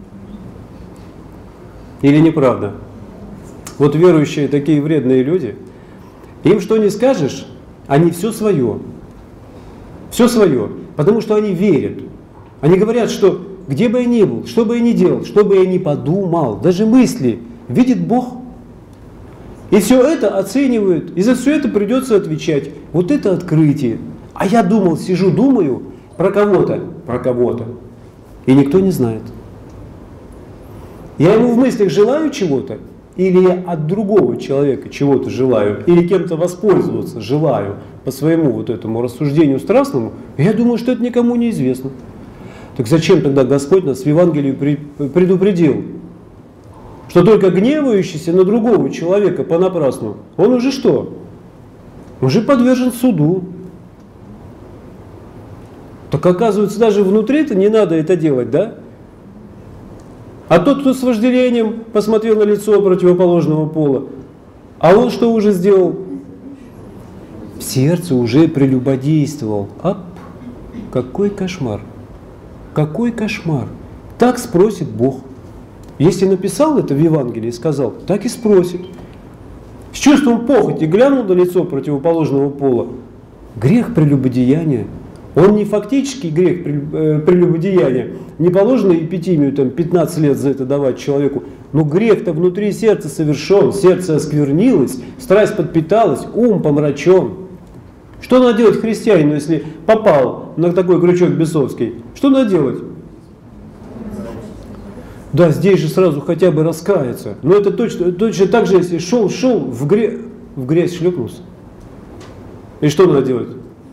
Или неправда? Вот верующие такие вредные люди, им что не скажешь, они все свое. Все свое. Потому что они верят. Они говорят, что где бы я ни был, что бы я ни делал, что бы я ни подумал, даже мысли, видит Бог. И все это оценивают, и за все это придется отвечать. Вот это открытие. А я думал, сижу, думаю про кого-то, и никто не знает. Я ему в мыслях желаю чего-то, или я от другого человека чего-то желаю, или кем-то воспользоваться желаю по своему вот этому рассуждению страстному, я думаю, что это никому не известно. Так зачем тогда Господь нас в Евангелии предупредил? Что только гневающийся на другого человека понапрасну, он уже что? Уже подвержен суду. Так оказывается, даже внутри-то не надо это делать, да? А тот, кто с вожделением посмотрел на лицо противоположного пола, а он что уже сделал? В сердце уже прелюбодействовал. Ап, какой кошмар! Какой кошмар! Так спросит Бог. Если написал это в Евангелии и сказал, так и спросит. С чувством похоти глянул на лицо противоположного пола. Грех прелюбодеяния. Он не фактический грех прелюбодеяния. Не положено эпитимию 15 лет за это давать человеку. Но грех-то внутри сердца совершен. Сердце осквернилось, страсть подпиталась, ум помрачен. Что надо делать христианину, если попал на такой крючок бесовский? Что надо делать? Да, здесь же сразу хотя бы раскаяться. Но это точно так же, если шел, в грязь шлепнулся. И что надо делать?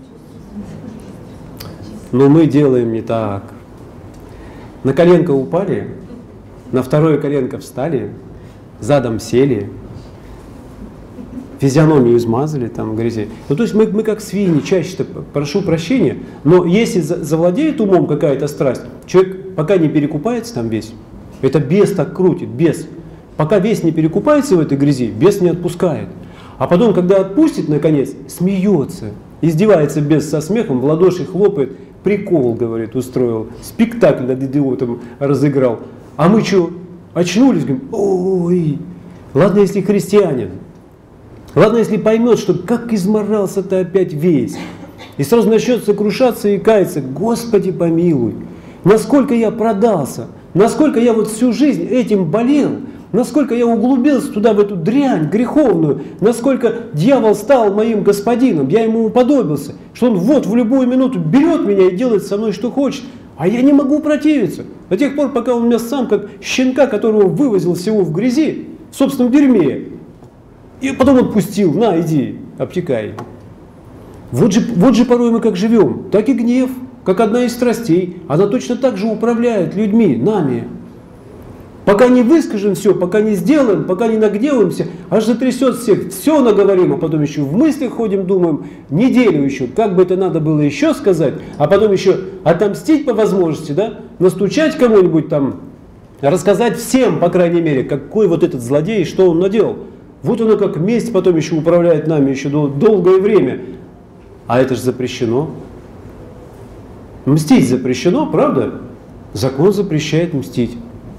Но мы делаем не так. На коленко упали, на второе коленко встали, задом сели, физиономию измазали там в грязи. Ну, то есть мы как свиньи, чаще-то, прошу прощения, но если завладеет умом какая-то страсть, человек пока не перекупается там весь, это бес так крутит, бес. Пока весь не перекупается в этой грязи, бес не отпускает. А потом, когда отпустит, наконец, смеется, издевается бес со смехом, в ладоши хлопает, прикол, говорит, устроил, спектакль над идиотом разыграл. А мы что, очнулись, говорим, ой, ладно, если христианин, ладно, если поймет, что как изморался-то опять весь, и сразу начнет сокрушаться и каяться, Господи помилуй, насколько я продался, насколько я вот всю жизнь этим болел, насколько я углубился туда, в эту дрянь греховную, насколько дьявол стал моим господином, я ему уподобился, что он вот в любую минуту берет меня и делает со мной что хочет, а я не могу противиться. До тех пор, пока он меня сам, как щенка, которого вывозил всего в грязи, в собственном дерьме, и потом отпустил, на, иди, обтекай. Вот же порой мы как живем, так и гнев, как одна из страстей, она точно так же управляет людьми, нами. Пока не выскажем все, пока не сделаем, пока не нагневаемся, аж затрясет всех, все наговорим, а потом еще в мыслях ходим, думаем, неделю еще, как бы это надо было еще сказать, а потом еще отомстить по возможности, да, настучать кому-нибудь там, рассказать всем, по крайней мере, какой вот этот злодей, что он наделал. Вот оно как месть потом еще управляет нами еще долгое время. А это же запрещено. Мстить запрещено, правда? Закон запрещает мстить.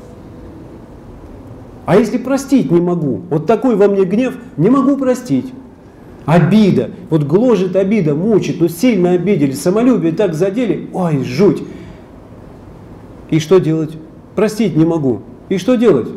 А если простить не могу, вот такой во мне гнев, не могу простить. Обида, вот гложет обида, мучит, ну сильно обидели, самолюбие так задели, ой, жуть. И что делать? Простить не могу. И что делать?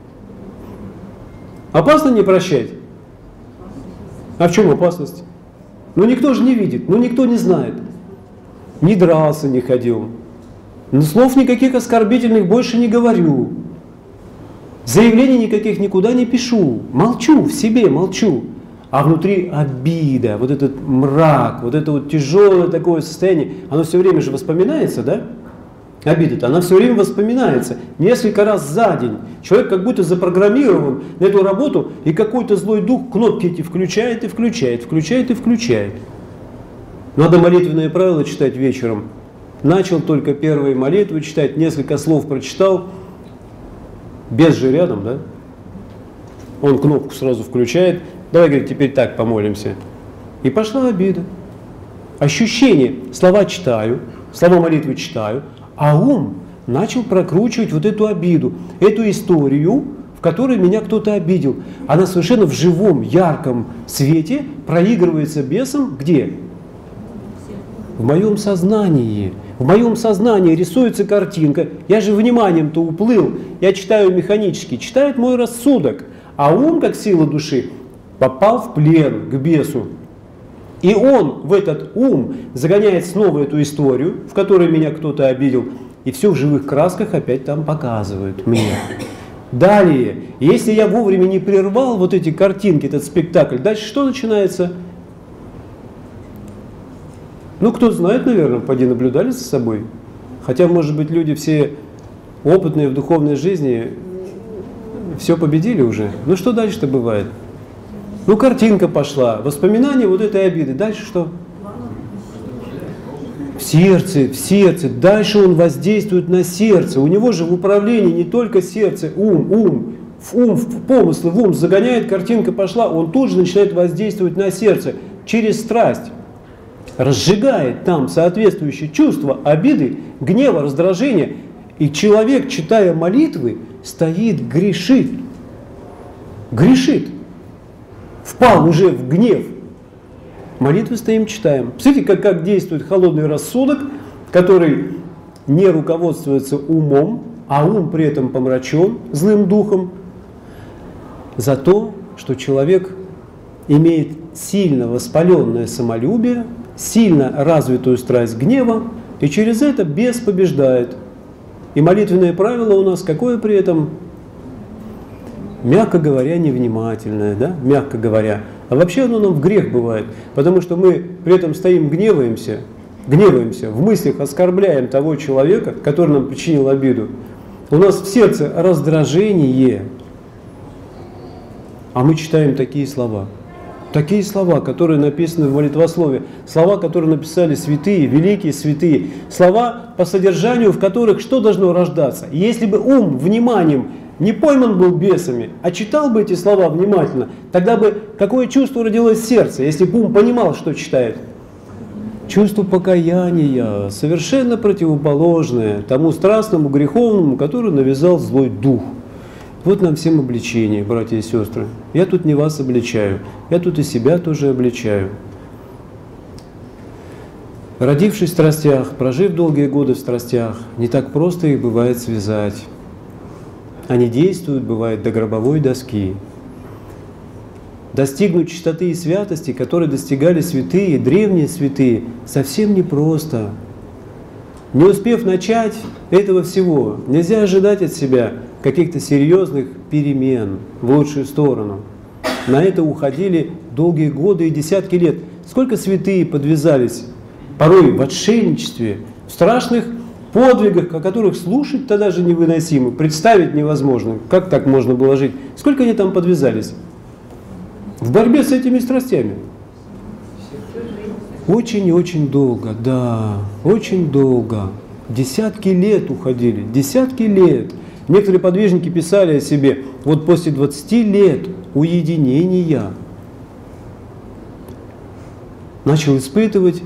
Опасно не прощать? А в чем опасность? Ну никто же не видит, ну никто не знает. Не дрался, не ходил. Но слов никаких оскорбительных больше не говорю. Заявлений никаких никуда не пишу. Молчу, в себе молчу. А внутри обида, вот этот мрак, вот это вот тяжелое такое состояние, оно все время же воспоминается, да? Обида-то, она все время воспоминается. Несколько раз за день. Человек как будто запрограммирован на эту работу, и какой-то злой дух кнопки эти включает и включает, включает и включает. Надо молитвенные правила читать вечером. Начал только первые молитвы читать, несколько слов прочитал, без же рядом, да? Он кнопку сразу включает. Давай, говорит, теперь так помолимся. И пошла обида. Ощущение. Слова читаю, слова молитвы читаю, а ум начал прокручивать вот эту обиду, эту историю, в которой меня кто-то обидел. Она совершенно в живом, ярком свете проигрывается бесом где? В моем сознании. В моем сознании рисуется картинка. Я же вниманием-то уплыл. Я читаю механически. Читает мой рассудок. А ум, как сила души, попал в плен к бесу. И он в этот ум загоняет снова эту историю, в которой меня кто-то обидел. И все в живых красках опять там показывают мне. Далее, если я вовремя не прервал вот эти картинки, этот спектакль, дальше что начинается? Ну, кто знает, наверное, поди наблюдали за собой. Хотя, может быть, люди все опытные в духовной жизни все победили уже. Ну, что дальше-то бывает? Ну, картинка пошла, воспоминания вот этой обиды. Дальше что? В сердце. Дальше он воздействует на сердце. У него же в управлении не только сердце, ум, в помыслы, в ум загоняет, картинка пошла, он тут же начинает воздействовать на сердце через страсть. разжигает там соответствующие чувства обиды, гнева, раздражения. И человек, читая молитвы, стоит, грешит. Грешит. Впал уже в гнев. Молитвы стоим, читаем. Смотрите, как действует холодный рассудок, который не руководствуется умом, а ум при этом помрачен злым духом, за то, что человек имеет сильно воспаленное самолюбие, сильно развитую страсть гнева, и через это бес побеждает. И молитвенное правило у нас какое при этом? Мягко говоря, невнимательное, да? Мягко говоря. А вообще оно нам в грех бывает, потому что мы при этом стоим, гневаемся, в мыслях оскорбляем того человека, который нам причинил обиду. У нас в сердце раздражение, а мы читаем такие слова. Такие слова, которые написаны в молитвослове, слова, которые написали святые, великие святые, слова, по содержанию в которых что должно рождаться? Если бы ум вниманием не пойман был бесами, а читал бы эти слова внимательно, тогда бы какое чувство родилось в сердце, если бы ум понимал, что читает? Чувство покаяния, совершенно противоположное тому страстному, греховному, который навязал злой дух. Вот нам всем обличение, братья и сестры. Я тут не вас обличаю, я тут и себя тоже обличаю. Родившись в страстях, прожив долгие годы в страстях, не так просто их бывает связать. Они действуют, бывает, до гробовой доски. Достигнуть чистоты и святости, которые достигали святые, древние святые, совсем непросто. Не успев начать этого всего, нельзя ожидать от себя каких-то серьезных перемен в лучшую сторону. На это уходили долгие годы и десятки лет. Сколько святые подвязались, порой в отшельничестве, в страшных подвигах, о которых слушать тогда же невыносимо, представить невозможно. Как так можно было жить? Сколько они там подвязались? В борьбе с этими страстями. Очень и очень долго, да, очень долго. Десятки лет уходили, десятки лет. Некоторые подвижники писали о себе, вот после 20 лет уединения начал испытывать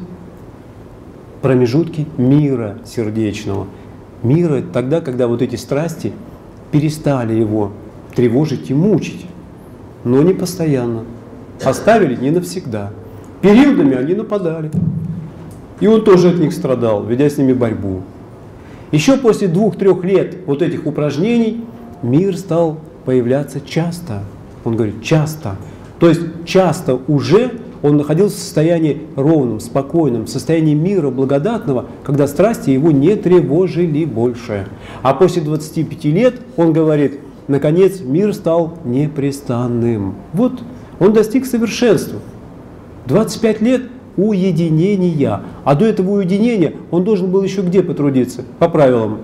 промежутки мира сердечного. Мира тогда, когда вот эти страсти перестали его тревожить и мучить, но не постоянно. Оставили не навсегда. Периодами они нападали. И он тоже от них страдал, ведя с ними борьбу. Еще после 2-3 лет вот этих упражнений мир стал появляться часто. Он говорит, часто. То есть часто уже он находился в состоянии ровном, спокойном, в состоянии мира благодатного, когда страсти его не тревожили больше. А после 25 лет, он говорит, наконец мир стал непрестанным. Вот он достиг совершенства. 25 лет уединения. А до этого уединения он должен был еще где потрудиться? По правилам.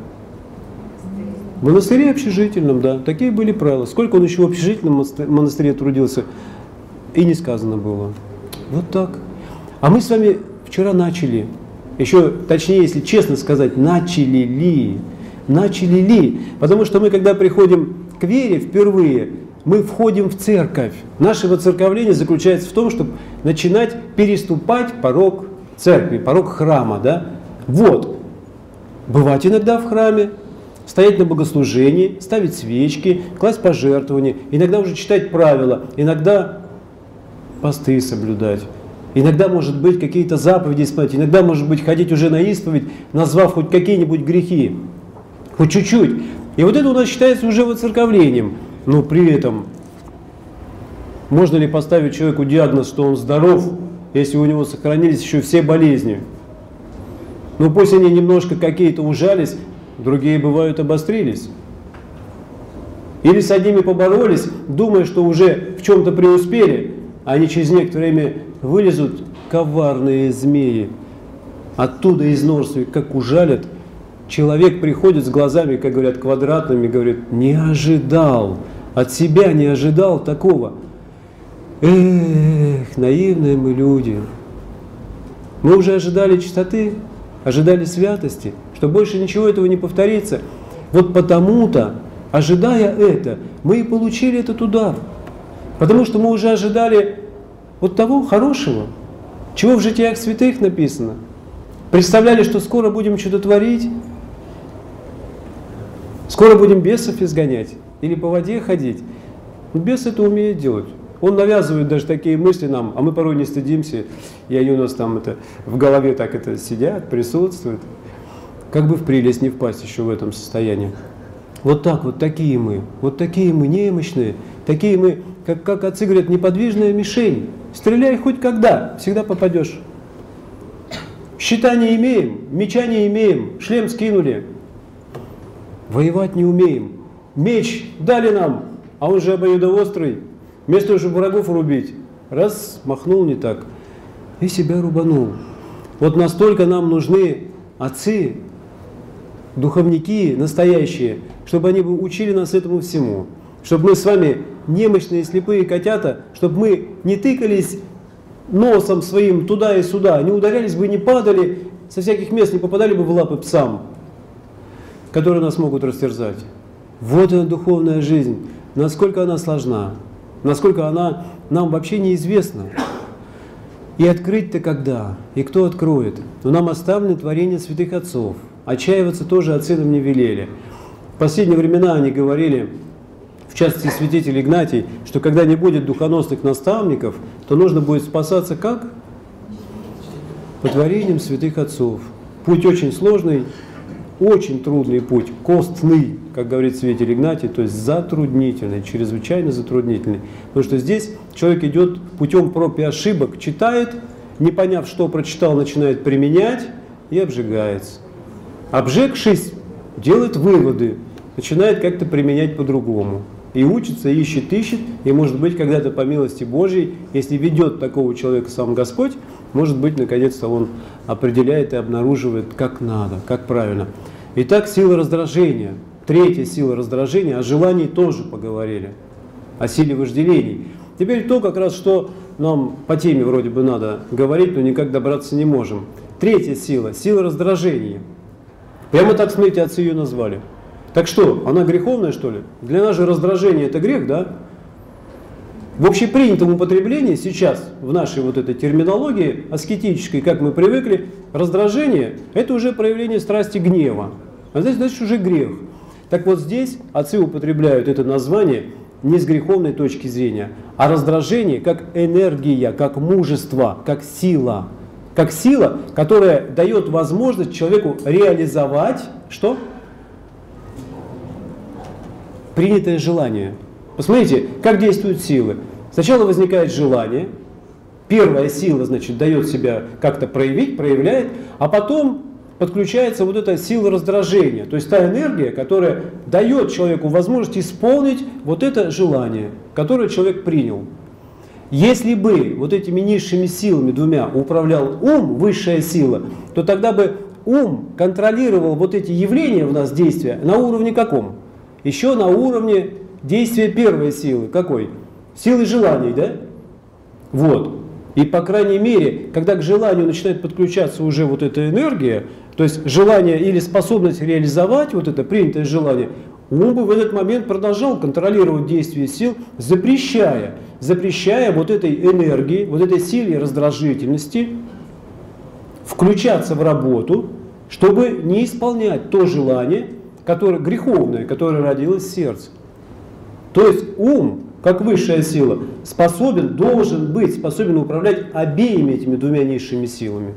В монастыре общежительном, да. Такие были правила. Сколько он еще в общежительном монастыре трудился, и не сказано было. Вот так. А мы с вами вчера начали, еще точнее, если честно сказать, начали ли. Потому что мы, когда приходим к вере впервые, мы входим в церковь. Наше воцерковление заключается в том, чтобы начинать переступать порог церкви, порог храма. Да? Вот. Бывать иногда в храме, стоять на богослужении, ставить свечки, класть пожертвования, иногда уже читать правила, иногда посты соблюдать. Иногда, может быть, какие-то заповеди исполнять, иногда, может быть, ходить уже на исповедь, назвав хоть какие-нибудь грехи, хоть чуть-чуть. И вот это у нас считается уже воцерковлением. Но при этом можно ли поставить человеку диагноз, что он здоров, если у него сохранились еще все болезни? Но пусть они немножко какие-то ужались, другие бывают обострились. Или с одними поборолись, думая, что уже в чем-то преуспели, а они через некоторое время вылезут коварные змеи. Оттуда из норства, как ужалят, человек приходит с глазами, как говорят, квадратными, говорит, не ожидал, от себя не ожидал такого. Эх, наивные мы люди. Мы уже ожидали чистоты, ожидали святости, что больше ничего этого не повторится. Вот потому-то, ожидая это, мы и получили этот удар. Потому что мы уже ожидали вот того хорошего, Чего в житиях святых написано? Представляли, что скоро будем что-то творить? Скоро будем бесов изгонять? Или по воде ходить? Бес это умеет делать. Он навязывает даже такие мысли нам, а мы порой не стыдимся, и они у нас там это, в голове так это сидят, присутствуют. Как бы в прелесть не впасть еще в этом состоянии. Вот так вот, такие мы немощные, такие мы, как отцы говорят, неподвижная мишень. Стреляй хоть когда, всегда попадешь. Щита не имеем, меча не имеем, шлем скинули. Воевать не умеем. Меч дали нам, а он же обоюдоострый. Вместо того, чтобы врагов рубить, раз, махнул не так, и себя рубанул. Вот настолько нам нужны отцы, духовники настоящие, чтобы они учили нас этому всему. Чтобы мы с вами, немощные слепые котята, чтобы мы не тыкались носом своим туда и сюда, не ударялись бы, не падали, со всяких мест не попадали бы в лапы псам, которые нас могут растерзать. Вот она духовная жизнь, насколько она сложна. Насколько она нам вообще неизвестна. И открыть-то когда? И кто откроет? Но нам оставлены творения святых отцов. Отчаиваться тоже отцы нам не велели. В последние времена они говорили, в частности святитель Игнатий, что когда не будет духоносных наставников, то нужно будет спасаться как? По творениям святых отцов. Путь очень сложный, очень трудный путь, костный, как говорит святитель Игнатий, то есть затруднительный, чрезвычайно затруднительный. Потому что здесь человек идет путем проб и ошибок, читает, не поняв, что прочитал, начинает применять и обжигается. Обжегшись, делает выводы, начинает как-то применять по-другому. И учится, ищет, и может быть когда-то по милости Божьей, если ведет такого человека сам Господь, может быть наконец-то он определяет и обнаруживает, как надо, как правильно. Итак, сила раздражения. Третья сила раздражения, о желании тоже поговорили, о силе вожделений. Теперь то, как раз, что нам по теме вроде бы надо говорить, но никак добраться не можем. Третья сила, сила раздражения. Прямо так, смотрите, отцы ее назвали. Так что, она греховная, что ли? Для нас же раздражение это грех, да? В общепринятом употреблении сейчас, в нашей вот этой терминологии аскетической, как мы привыкли, раздражение – это уже проявление страсти гнева. А здесь, значит, уже грех. Так вот здесь отцы употребляют это название не с греховной точки зрения, а раздражение как энергия, как мужество, как сила. Как сила, которая дает возможность человеку реализовать, что? Принятое желание. Посмотрите, как действуют силы. Сначала возникает желание, первая сила, значит, дает себя как-то проявить, проявляет, а потом подключается вот эта сила раздражения, то есть та энергия, которая дает человеку возможность исполнить вот это желание, которое человек принял. Если бы вот этими низшими силами двумя управлял ум, высшая сила, то тогда бы ум контролировал вот эти явления в нас, действия, на уровне каком? Еще на уровне действия первой силы. Какой? Силы желаний, да? Вот. И по крайней мере, когда к желанию начинает подключаться уже вот эта энергия, то есть желание или способность реализовать вот это принятое желание, ум бы в этот момент продолжал контролировать действия сил, запрещая вот этой энергии, вот этой силе раздражительности включаться в работу, чтобы не исполнять то желание, которое греховное, которое родилось в сердце. То есть ум, как высшая сила, должен быть способен управлять обеими этими двумя низшими силами.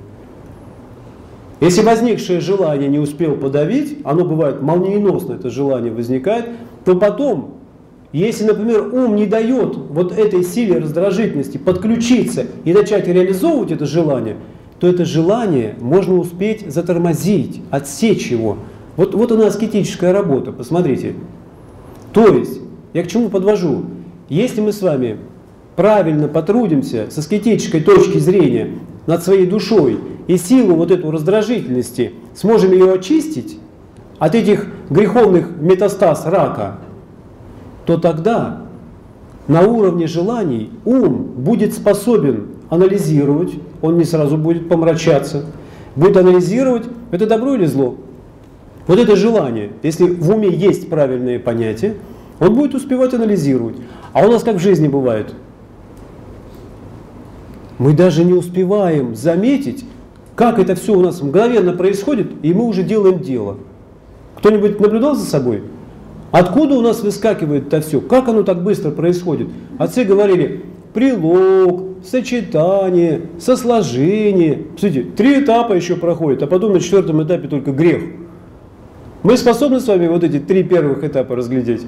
Если возникшее желание не успел подавить, оно бывает молниеносно, это желание возникает, то потом, если, например, ум не дает вот этой силе раздражительности подключиться и начать реализовывать это желание, то это желание можно успеть затормозить, отсечь его. Вот она аскетическая работа, посмотрите. То есть, я к чему подвожу? Если мы с вами правильно потрудимся с аскетической точки зрения над своей душой и силу вот эту раздражительности сможем ее очистить от этих греховных метастаз рака, то тогда на уровне желаний ум будет способен анализировать, он не сразу будет помрачаться, будет анализировать, это добро или зло. Вот это желание, если в уме есть правильные понятия, он будет успевать анализировать. А у нас как в жизни бывает? Мы даже не успеваем заметить, как это все у нас мгновенно происходит, и мы уже делаем дело. Кто-нибудь наблюдал за собой? Откуда у нас выскакивает это все? Как оно так быстро происходит? Отцы говорили, прилог, сочетание, сосложение. Смотрите, 3 этапа еще проходят, а потом на 4-м этапе только грех. Мы способны с вами вот эти 3 первых этапа разглядеть?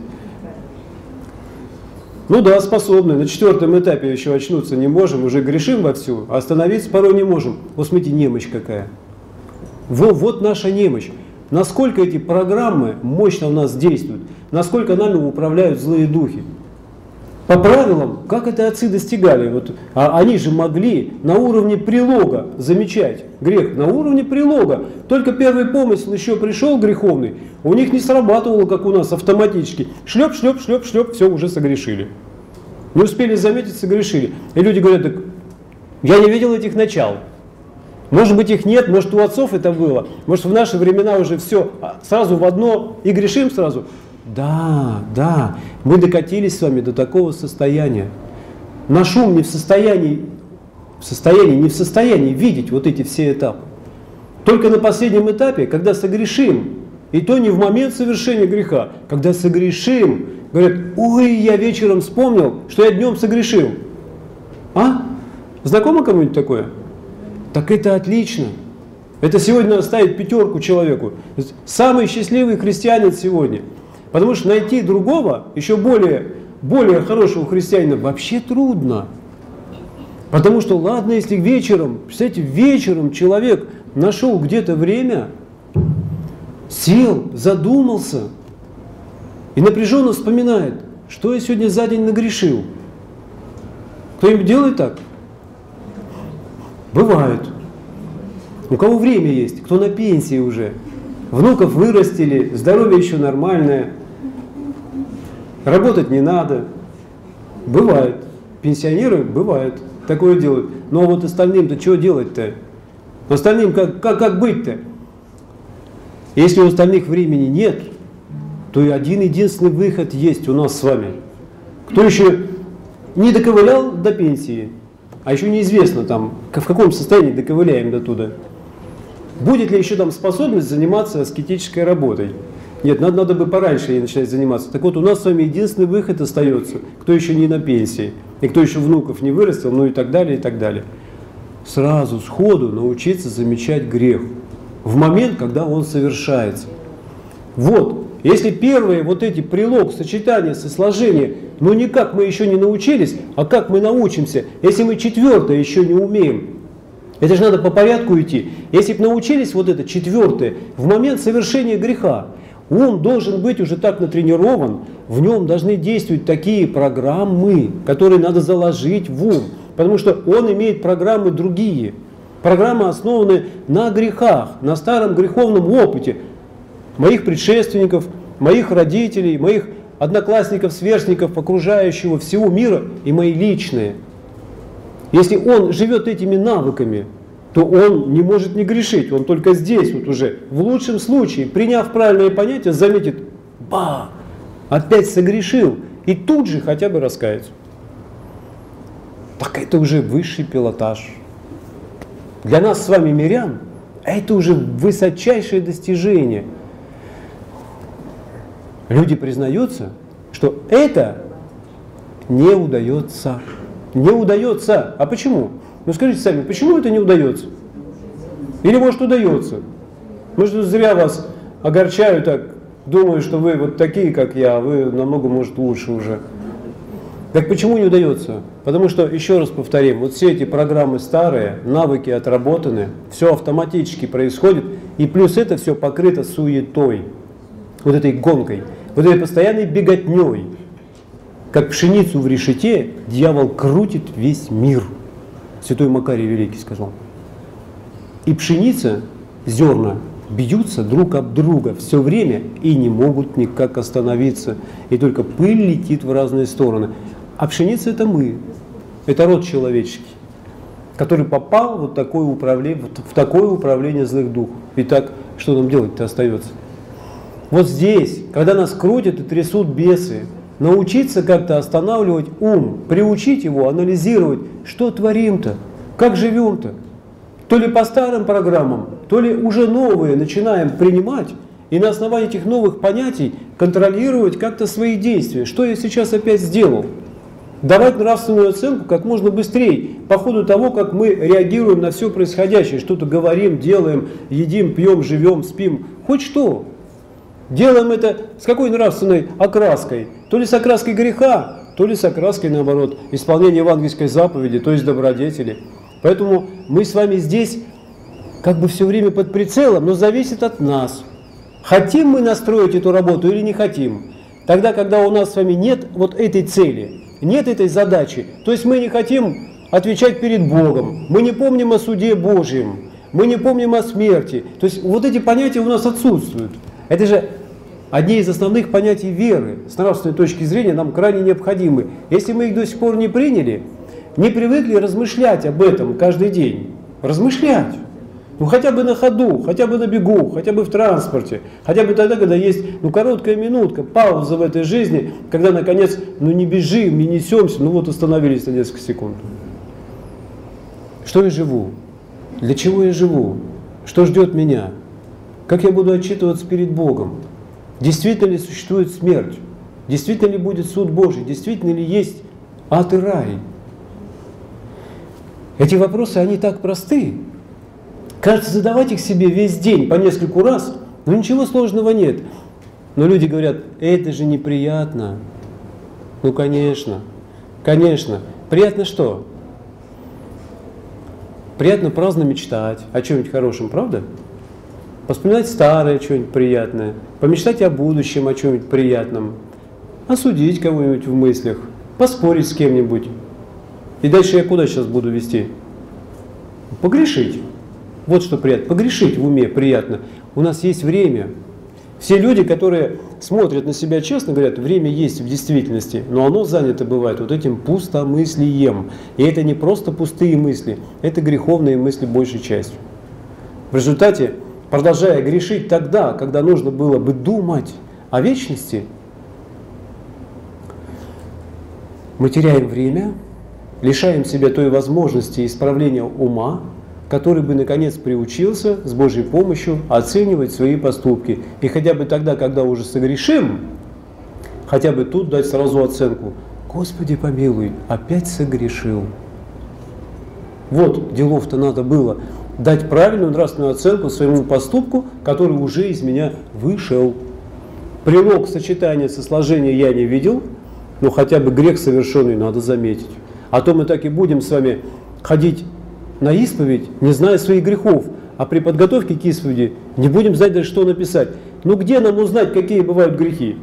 Ну да, способны. На 4-м этапе еще очнуться не можем, уже грешим вовсю, а остановиться порой не можем. Вот смотрите, немощь какая. Вот наша немощь. Насколько эти программы мощно у нас действуют, насколько нами управляют злые духи. По правилам, как это отцы достигали? Вот, они же могли на уровне прилога замечать грех, на уровне прилога. Только первый помысл еще пришел греховный, у них не срабатывало, как у нас, автоматически. Шлеп, шлеп, шлеп, шлеп, все, уже согрешили. Не успели заметить, согрешили. И люди говорят, так я не видел этих начал. Может быть, их нет, может, у отцов это было. Может, в наши времена уже все сразу в одно и грешим сразу. Да, мы докатились с вами до такого состояния. Наш ум не в состоянии видеть вот эти все этапы. Только на последнем этапе, когда согрешим, и то не в момент совершения греха, когда согрешим, говорят, ой, я вечером вспомнил, что я днем согрешил. А? Знакомо кому-нибудь такое? Так это отлично. Это сегодня надо ставить 5 человеку. Самый счастливый христианин сегодня. Потому что найти другого, еще более хорошего христианина, вообще трудно. Потому что, ладно, если вечером, представляете, вечером человек нашел где-то время, сел, задумался и напряженно вспоминает, что я сегодня за день нагрешил. Кто-нибудь делает так? Бывает. У кого время есть, кто на пенсии уже. Внуков вырастили, здоровье еще нормальное. Работать не надо. Бывает. Пенсионеры бывает. Такое делают. Но вот остальным-то что делать-то? Остальным как быть-то? Если у остальных времени нет, то и один-единственный выход есть у нас с вами. Кто еще не доковылял до пенсии, а еще неизвестно там, в каком состоянии доковыляем до туда, будет ли еще там способность заниматься аскетической работой? Нет, надо бы пораньше ей начинать заниматься. Так вот, у нас с вами единственный выход остается, кто еще не на пенсии, и кто еще внуков не вырастил, ну и так далее, и так далее. Сразу, сходу научиться замечать грех в момент, когда он совершается. Вот, если первые вот эти прилог, сочетание, сосложение, ну никак мы еще не научились, а как мы научимся, если мы 4-е еще не умеем? Это же надо по порядку идти. Если бы научились вот это 4-е, в момент совершения греха, ум должен быть уже так натренирован, в нем должны действовать такие программы, которые надо заложить в ум, потому что он имеет программы другие. Программы основаны на грехах, на старом греховном опыте моих предшественников, моих родителей, моих одноклассников, сверстников, окружающего всего мира и мои личные. Если он живет этими навыками, то он не может не грешить, он только здесь вот уже, в лучшем случае, приняв правильное понятие, заметит, ба, опять согрешил, и тут же хотя бы раскается. Так это уже высший пилотаж. Для нас с вами, мирян, это уже высочайшее достижение. Люди признаются, что это не удается. Не удается. А почему? Ну скажите сами, почему это не удается? Или может удается? Может, зря вас огорчаю так, думаю, что вы вот такие, как я, а вы намного, может, лучше уже. Так почему не удается? Потому что, еще раз повторим, вот все эти программы старые, навыки отработаны, все автоматически происходит, и плюс это все покрыто суетой, вот этой гонкой, вот этой постоянной беготней. Как пшеницу в решете дьявол крутит весь мир. Святой Макарий Великий сказал. И пшеница, зерна бьются друг об друга все время и не могут никак остановиться. И только пыль летит в разные стороны. А пшеница это мы, это род человеческий, который попал в такое управление злых духов. Итак, что нам делать-то остается? Вот здесь, когда нас крутят и трясут бесы, научиться как-то останавливать ум, приучить его, анализировать, что творим-то, Как живем-то? То ли по старым программам, то ли уже новые начинаем принимать и на основании этих новых понятий контролировать как-то свои действия. Что я сейчас опять сделал? Давать нравственную оценку как можно быстрее, по ходу того, как мы реагируем на все происходящее, что-то говорим, делаем, едим, пьем, живем, спим, хоть что. Делаем это с какой нравственной окраской? То ли с окраской греха, то ли с окраской, наоборот, исполнения евангельской заповеди, то есть добродетели. Поэтому мы с вами здесь как бы все время под прицелом, но зависит от нас. Хотим мы настроить эту работу или не хотим? Тогда, когда у нас с вами нет вот этой цели, нет этой задачи, то есть мы не хотим отвечать перед Богом, мы не помним о суде Божьем, мы не помним о смерти, то есть вот эти понятия у нас отсутствуют. Это же одни из основных понятий веры, с нравственной точки зрения нам крайне необходимы. Если мы их до сих пор не приняли, не привыкли размышлять об этом каждый день, размышлять, ну хотя бы на ходу, хотя бы на бегу, хотя бы в транспорте, хотя бы тогда, когда есть короткая минутка, пауза в этой жизни, когда наконец не бежим, не несемся, вот остановились на несколько секунд. Что я живу? Для чего я живу? Что ждет меня? Как я буду отчитываться перед Богом? Действительно ли существует смерть? Действительно ли будет суд Божий? Действительно ли есть ад и рай? Эти вопросы, они так просты. Кажется, задавать их себе весь день по нескольку раз, но ничего сложного нет. Но люди говорят, это же неприятно. Ну, конечно, конечно. Приятно что? Приятно праздно мечтать о чем-нибудь хорошем, правда? Вспоминать старое что-нибудь приятное, помечтать о будущем, о чем-нибудь приятном, осудить кого-нибудь в мыслях, поспорить с кем-нибудь. И дальше я куда сейчас буду вести? Погрешить. Вот что приятно. Погрешить в уме приятно. У нас есть время. Все люди, которые смотрят на себя честно, говорят, время есть в действительности, но оно занято бывает вот этим пустомыслием. И это не просто пустые мысли, это греховные мысли большей частью. В результате, продолжая грешить тогда, когда нужно было бы думать о вечности, мы теряем время, лишаем себя той возможности исправления ума, который бы, наконец, приучился с Божьей помощью оценивать свои поступки. И хотя бы тогда, когда уже согрешим, хотя бы тут дать сразу оценку. Господи помилуй, опять согрешил. Вот делов-то надо было. Дать правильную нравственную оценку своему поступку, который уже из меня вышел. Прилог сочетания со сложения я не видел, но хотя бы грех совершенный надо заметить. А то мы так и будем с вами ходить на исповедь, не зная своих грехов, а при подготовке к исповеди не будем знать даже, что написать. Ну где нам узнать, какие бывают грехи?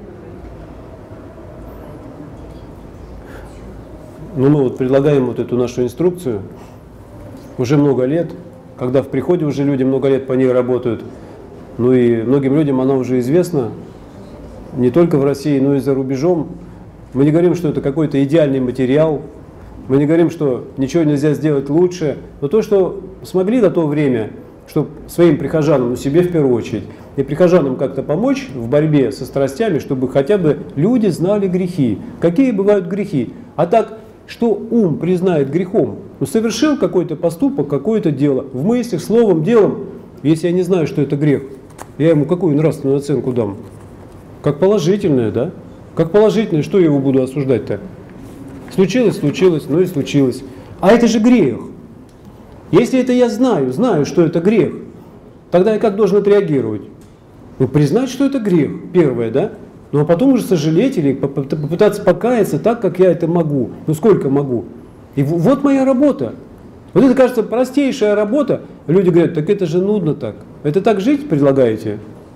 Ну мы вот предлагаем вот эту нашу инструкцию уже много лет, когда в приходе уже люди много лет по ней работают. Ну и многим людям она уже известна, не только в России, но и за рубежом. Мы не говорим, что это какой-то идеальный материал, мы не говорим, что ничего нельзя сделать лучше, но то, что смогли на то время, чтобы своим прихожанам, ну себе в первую очередь, и прихожанам как-то помочь в борьбе со страстями, чтобы хотя бы люди знали грехи. Какие бывают грехи? А так, что ум признает грехом? Ну, совершил какой-то поступок, какое-то дело, в мыслях, словом, делом. Если я не знаю, что это грех, я ему какую нравственную оценку дам? Как положительную, да? Как положительную, что я его буду осуждать-то? Случилось, случилось, ну и случилось. А это же грех. Если это я знаю, что это грех, тогда я как должен отреагировать? Ну, признать, что это грех, первое, да? Ну, а потом уже сожалеть или попытаться покаяться так, как я это могу. Ну, сколько могу. И вот моя работа. Вот это, кажется, простейшая работа. Люди говорят, так это же нудно так. Это так жить предлагаете?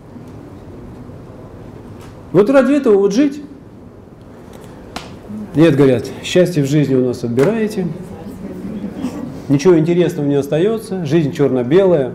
Вот ради этого вот жить? Нет, говорят, счастье в жизни у нас отбираете, ничего интересного не остается, жизнь черно-белая.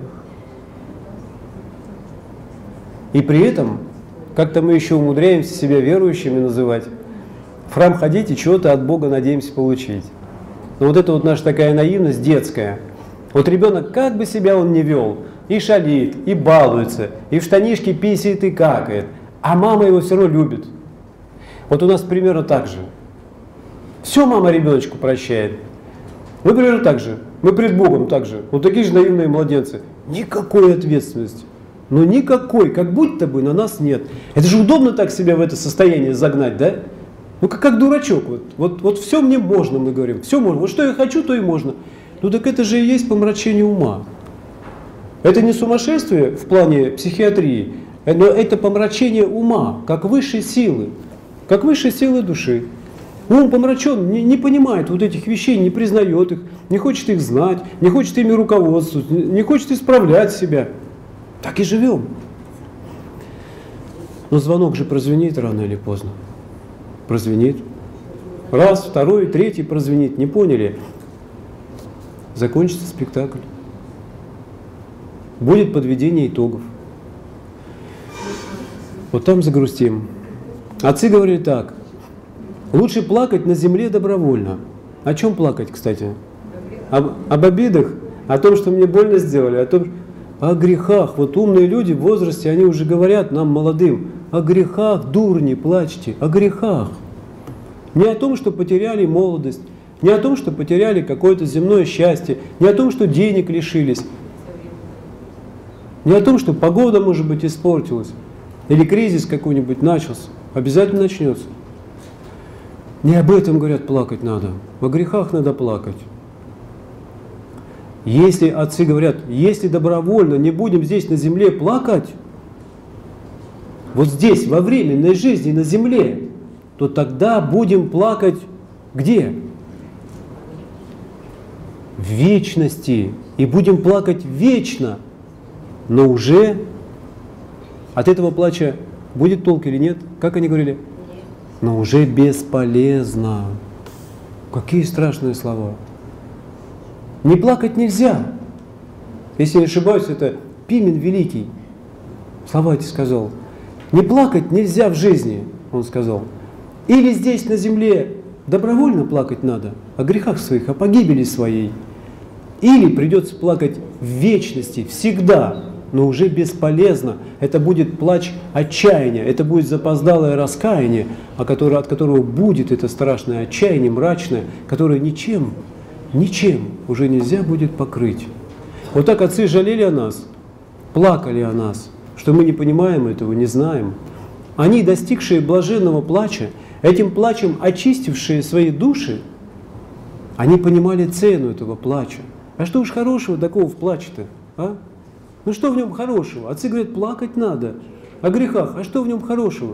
И при этом, как-то мы еще умудряемся себя верующими называть, в храм ходить и чего-то от Бога надеемся получить. Но вот это вот наша такая наивность детская. Вот ребенок, как бы себя он ни вел, и шалит, и балуется, и в штанишки писает и какает, а мама его все равно любит. Вот у нас примерно так же. Все мама ребеночку прощает. Мы примерно так же. Мы пред Богом также. Вот такие же наивные младенцы. Никакой ответственности. Но никакой, как будто бы на нас нет. Это же удобно так себя в это состояние загнать, да? Ну как дурачок. Вот все мне можно, мы говорим. Все можно. Вот что я хочу, то и можно. Ну так это же и есть помрачение ума. Это не сумасшествие в плане психиатрии, но это помрачение ума, как высшей силы души. Ум помрачен, не понимает вот этих вещей, не признает их, не хочет их знать, не хочет ими руководствовать, не хочет исправлять себя. Так и живем. Но звонок же прозвенит рано или поздно. Прозвенит. Раз, второй, третий прозвенит. Не поняли? Закончится спектакль. Будет подведение итогов. Вот там загрустим. Отцы говорили так. Лучше плакать на земле добровольно. О чем плакать, кстати? Об обидах, о том, что мне больно сделали, о грехах. Вот умные люди в возрасте, они уже говорят нам, молодым, о грехах, дурни, плачьте, о грехах. Не о том, что потеряли молодость, не о том, что потеряли какое-то земное счастье, не о том, что денег лишились, не о том, что погода, может быть, испортилась, или кризис какой-нибудь начался, обязательно начнется. Не об этом, говорят, плакать надо, о грехах надо плакать. Если отцы говорят, если добровольно не будем здесь на земле плакать, вот здесь, во временной жизни на земле, то тогда будем плакать где? В вечности. И будем плакать вечно. Но уже от этого плача будет толк или нет? Как они говорили? Но уже бесполезно. Какие страшные слова. Не плакать нельзя. Если не ошибаюсь, это Пимен Великий слова эти сказал. Не плакать нельзя в жизни, он сказал. Или здесь на земле добровольно плакать надо о грехах своих, о погибели своей. Или придется плакать в вечности, всегда, но уже бесполезно. Это будет плач отчаяния, это будет запоздалое раскаяние, от которого будет это страшное отчаяние, мрачное, которое ничем уже нельзя будет покрыть. Вот так отцы жалели о нас, плакали о нас, что мы не понимаем этого, не знаем. Они, достигшие блаженного плача, этим плачем очистившие свои души, они понимали цену этого плача. А что уж хорошего такого в плаче-то? А? Ну что в нем хорошего? Отцы говорят, плакать надо. О грехах. А что в нем хорошего?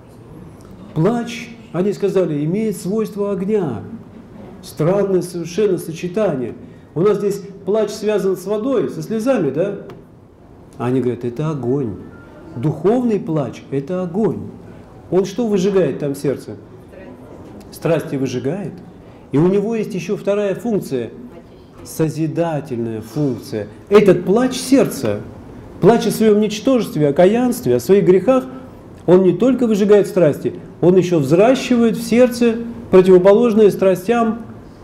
Плач, они сказали, имеет свойство огня. Странное совершенно сочетание. У нас здесь плач связан с водой, со слезами, да? А они говорят, это огонь. Духовный плач – это огонь. Он что выжигает там в сердце? Страсти выжигает. И у него есть еще вторая функция – созидательная функция. Этот плач сердца, плач о своем ничтожестве, о каянстве, о своих грехах, он не только выжигает страсти, он еще взращивает в сердце противоположные страстям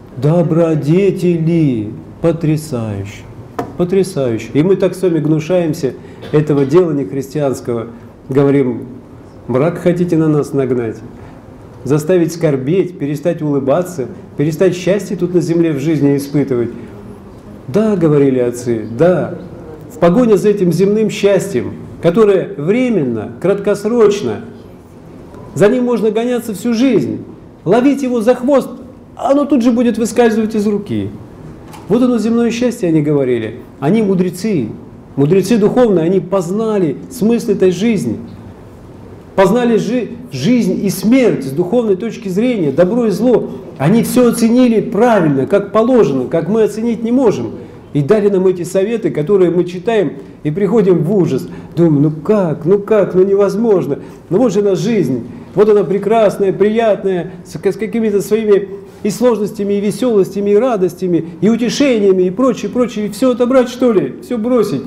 добродетели. Потрясающе. Потрясающе. И мы так с вами гнушаемся этого делания христианского. Говорим, мрак хотите на нас нагнать? Заставить скорбеть, перестать улыбаться, перестать счастье тут на земле в жизни испытывать. Да, говорили отцы, да, в погоне за этим земным счастьем, которое временно, краткосрочно, за ним можно гоняться всю жизнь, ловить его за хвост, оно тут же будет выскальзывать из руки. Вот оно земное счастье, они говорили. Они мудрецы, мудрецы духовные, они познали смысл этой жизни. Познали жизнь и смерть с духовной точки зрения, добро и зло. Они все оценили правильно, как положено, как мы оценить не можем. И дали нам эти советы, которые мы читаем и приходим в ужас. Думаем, ну невозможно. Ну вот же она жизнь, вот она прекрасная, приятная, с какими-то своими и сложностями, и веселостями, и радостями, и утешениями, и прочее, прочее. И все это брать, что ли? Все бросить?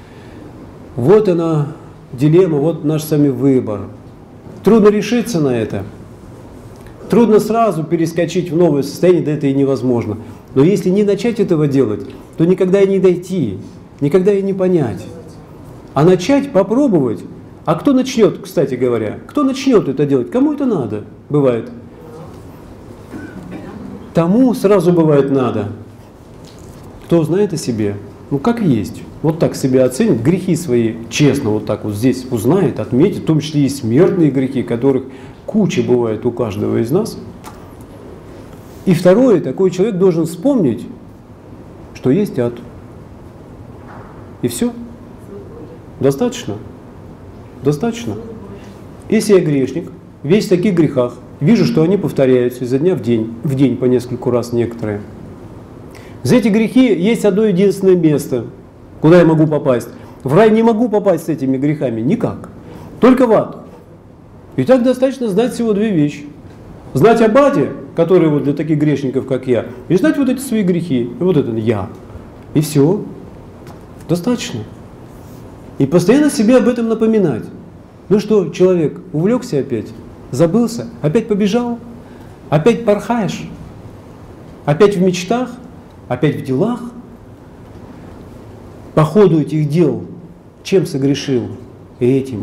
Вот она дилемма, вот наш с вами выбор. Трудно решиться на это. Трудно сразу перескочить в новое состояние, да это и невозможно. Но если не начать этого делать, то никогда и не дойти, никогда и не понять. А начать, попробовать. А кто начнет, кстати говоря, кто начнет это делать? Кому это надо, бывает? Тому сразу бывает надо. кто знает о себе, ну как есть, вот так себя оценит, грехи свои честно вот так вот здесь узнает, отметит, в том числе и смертные грехи, которых куча бывает у каждого из нас. И второе, такой человек должен вспомнить, что есть ад. И все. Достаточно? Достаточно. Если я грешник, весь в таких грехах, вижу, что они повторяются изо дня в день по нескольку раз некоторые. За эти грехи есть одно единственное место, куда я могу попасть. В рай не могу попасть с этими грехами никак, только в ад. И так достаточно знать всего две вещи. Знать об аде, который вот для таких грешников, как я, и знать вот эти свои грехи, и вот это я. И все. Достаточно. И постоянно себе об этом напоминать. Ну что, человек увлекся опять, забылся, опять побежал, опять порхаешь, опять в мечтах, опять в делах. По ходу этих дел чем согрешил? Этим.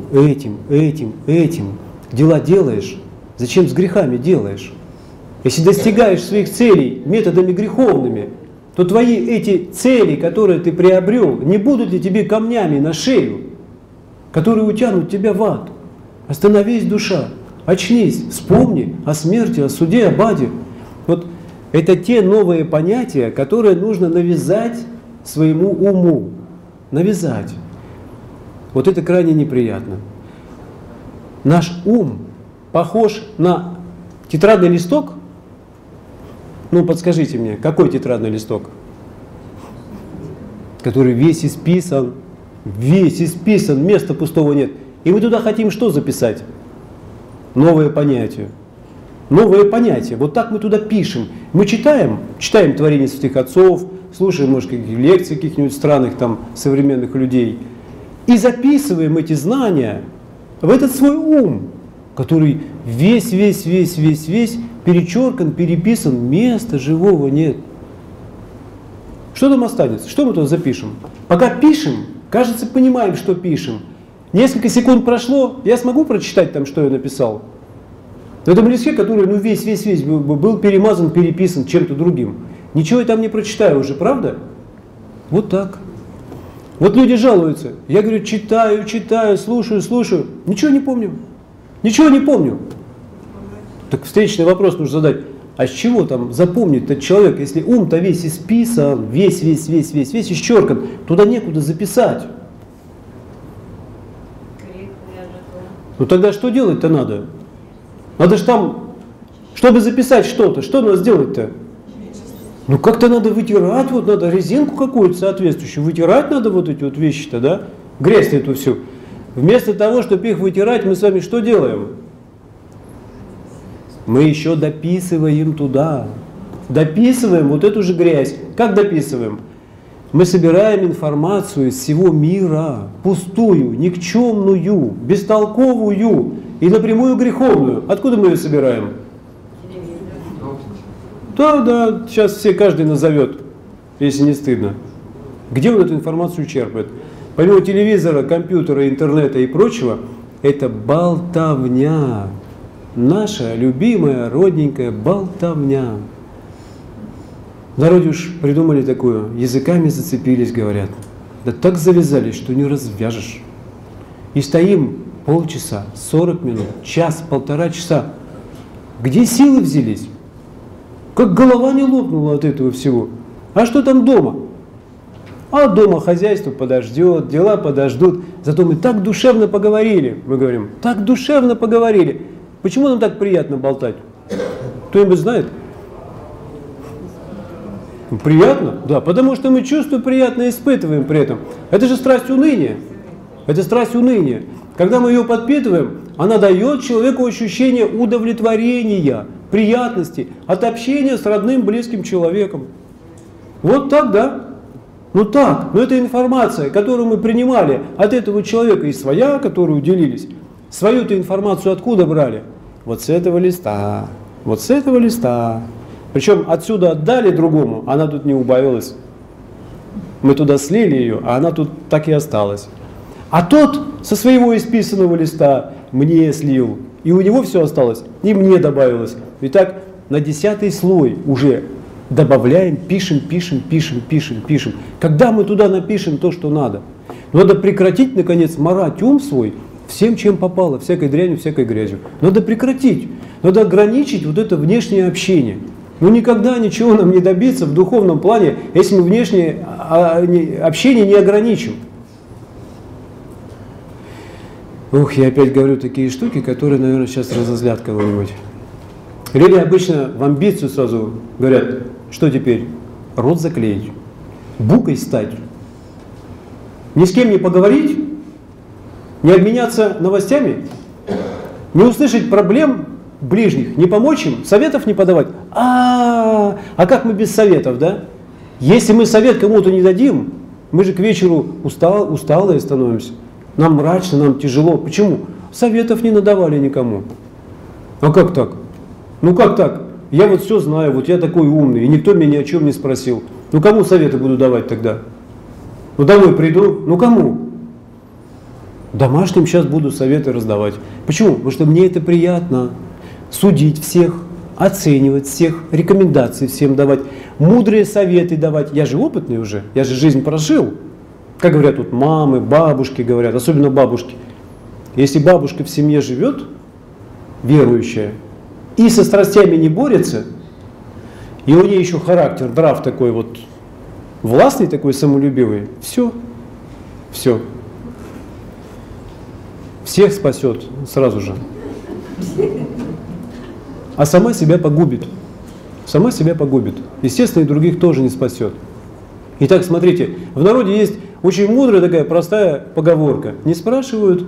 Дела делаешь, зачем с грехами делаешь? Если достигаешь своих целей методами греховными, то твои эти цели, которые ты приобрел, не будут ли тебе камнями на шею, которые утянут тебя в ад? Остановись, душа, очнись, вспомни о смерти, о суде, об аде. Вот это те новые понятия, которые нужно навязать своему уму. Навязать. Вот это крайне неприятно. Наш ум похож на тетрадный листок. Ну, подскажите мне, какой тетрадный листок? Который весь исписан, места пустого нет. И мы туда хотим что записать? Новое понятие. Новое понятие. Вот так мы туда пишем. Мы читаем творения святых отцов, слушаем, может, каких-нибудь лекций каких-нибудь странных там современных людей. И записываем эти знания в этот свой ум, который весь перечеркан, переписан, места живого нет. Что там останется? Что мы туда запишем? Пока пишем, кажется, понимаем, что пишем. Несколько секунд прошло, я смогу прочитать там, что я написал? В этом листке, который весь был перемазан, переписан чем-то другим. Ничего я там не прочитаю уже, правда? Вот так. Вот люди жалуются. Я говорю, читаю, слушаю. Ничего не помню. Ничего не помню. Так встречный вопрос нужно задать. А с чего там запомнит этот человек, если ум-то весь исписан, весь исчеркан, туда некуда записать. Ну тогда что делать-то надо? Надо же там, чтобы записать что-то, что надо сделать-то? Ну как-то надо вытирать, вот надо резинку какую-то соответствующую, вытирать надо вот эти вот вещи-то, да? Грязь эту всю. Вместо того, чтобы их вытирать, мы с вами что делаем? Мы еще дописываем туда. Дописываем вот эту же грязь. Как дописываем? Мы собираем информацию из всего мира, пустую, никчемную, бестолковую и напрямую греховную. Откуда мы ее собираем? Да, сейчас каждый назовет, если не стыдно. Где он эту информацию черпает? Помимо телевизора, компьютера, интернета и прочего, это болтовня. Наша любимая, родненькая болтовня. В народе уж придумали такую, языками зацепились, говорят. Да так завязались, что не развяжешь. И стоим полчаса, 40 минут, час, полтора часа. Где силы взялись? Как голова не лопнула от этого всего. А что там дома? А дома хозяйство подождет, дела подождут. Зато мы так душевно поговорили. Мы говорим, так душевно поговорили. Почему нам так приятно болтать? Кто-нибудь знает? Приятно? Да, потому что мы чувство приятное испытываем при этом. Это же страсть уныния. Это страсть уныния. Когда мы ее подпитываем, она дает человеку ощущение удовлетворения, приятности от общения с родным, близким человеком. Вот так, да? Ну так, но это информация, которую мы принимали от этого человека, и своя, которую делились. Свою-то информацию откуда брали? Вот с этого листа, вот с этого листа. Причем отсюда отдали другому, она тут не убавилась. Мы туда слили ее, а она тут так и осталась. А тот со своего исписанного листа мне слил, и у него все осталось, и мне добавилось. Итак, на 10-й слой уже добавляем, пишем, пишем, пишем, пишем, пишем. Когда мы туда напишем то, что надо? Надо прекратить, наконец, марать ум свой всем, чем попало, всякой дрянью, всякой грязью. Надо прекратить, надо ограничить вот это внешнее общение. Ну никогда ничего нам не добиться в духовном плане, если мы внешнее общение не ограничим. Ух, я опять говорю такие штуки, которые, наверное, сейчас разозлят кого-нибудь. Люди обычно в амбицию сразу говорят, что теперь? Рот заклеить, букой стать, ни с кем не поговорить, не обменяться новостями, не услышать проблем ближних, не помочь им, советов не подавать. А как мы без советов, да? Если мы совет кому-то не дадим, мы же к вечеру усталые становимся. Нам мрачно, нам тяжело. Почему? Советов не надавали никому. А как так? Ну как так? Я вот все знаю, вот я такой умный, и никто меня ни о чем не спросил. Ну кому советы буду давать тогда? Ну домой приду, ну кому? Домашним сейчас буду советы раздавать. Почему? Потому что мне это приятно. Судить всех, оценивать всех, рекомендации всем давать, мудрые советы давать. Я же опытный уже, я же жизнь прожил. Как говорят тут мамы, бабушки говорят, особенно бабушки. Если бабушка в семье живет, верующая, и со страстями не борется, и у нее еще характер, нрав такой вот властный, такой самолюбивый, все, все. Всех спасет сразу же. А сама себя погубит. Сама себя погубит. Естественно, и других тоже не спасет. Итак, смотрите, в народе есть очень мудрая такая простая поговорка. Не спрашивают,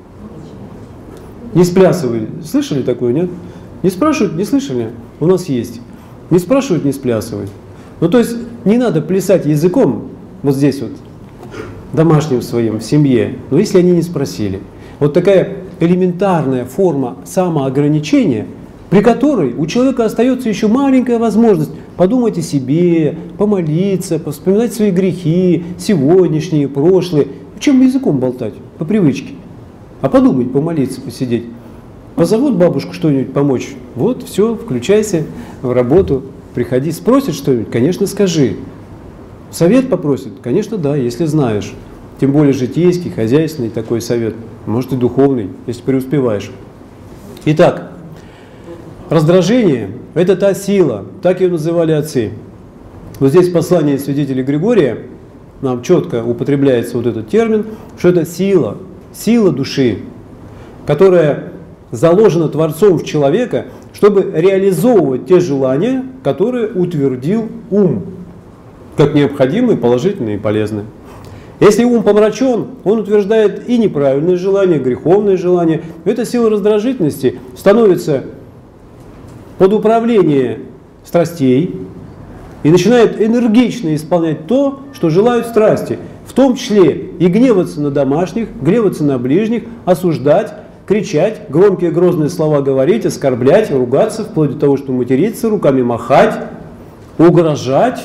не сплясывают. Слышали такое, нет? Не спрашивают, не слышали? У нас есть. Не спрашивают, не сплясывают. Ну, то есть, не надо плясать языком, вот здесь вот, домашним своим, в семье, но если они не спросили. Вот такая элементарная форма самоограничения, при которой у человека остается еще маленькая возможность подумать о себе, помолиться, вспоминать свои грехи, сегодняшние, прошлые. Чем языком болтать? По привычке. А подумать, помолиться, посидеть. Позовут бабушку что-нибудь помочь. Вот, все, включайся в работу, приходи. Спросит что-нибудь, конечно, скажи. Совет попросит? Конечно, да, если знаешь. Тем более житейский, хозяйственный такой совет. Может и духовный, если преуспеваешь. Итак, раздражение – это та сила, так ее называли отцы. Вот здесь в послании святителя Григория нам четко употребляется вот этот термин, что это сила, сила души, которая заложена Творцом в человека, чтобы реализовывать те желания, которые утвердил ум, как необходимые, положительные и полезные. Если ум помрачен, он утверждает и неправильные желания, греховные желания. Эта сила раздражительности становится под управление страстей и начинает энергично исполнять то, что желают страсти, в том числе и гневаться на домашних, гневаться на ближних, осуждать, кричать, громкие грозные слова говорить, оскорблять, ругаться, вплоть до того, что материться, руками махать, угрожать,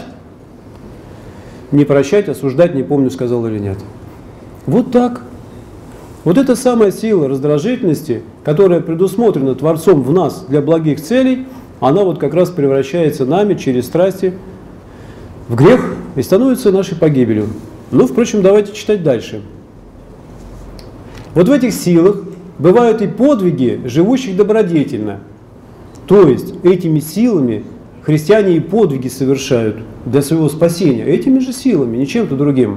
не прощать, осуждать, не помню, сказал или нет. Вот так. Вот эта самая сила раздражительности, которая предусмотрена Творцом в нас для благих целей, она вот как раз превращается нами через страсти в грех и становится нашей погибелью. Ну, впрочем, давайте читать дальше. Вот в этих силах бывают и подвиги живущих добродетельно. То есть этими силами христиане и подвиги совершают для своего спасения, этими же силами, не чем-то другим.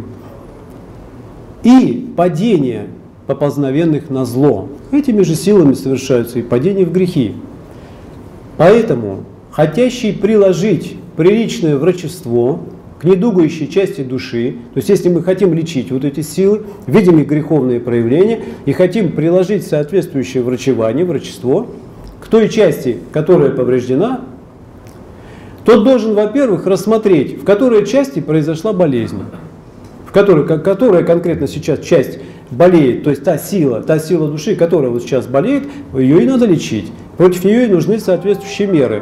И падение поползновенных на зло. Этими же силами совершаются и падения в грехи. Поэтому хотящий приложить приличное врачество к недугающей части души, то есть если мы хотим лечить вот эти силы, видим их греховные проявления и хотим приложить соответствующее врачевание, врачество к той части, которая повреждена, тот должен, во-первых, рассмотреть, в которой части произошла болезнь, которая конкретно сейчас часть болеет, то есть та сила души, которая вот сейчас болеет, ее и надо лечить. Против нее и нужны соответствующие меры.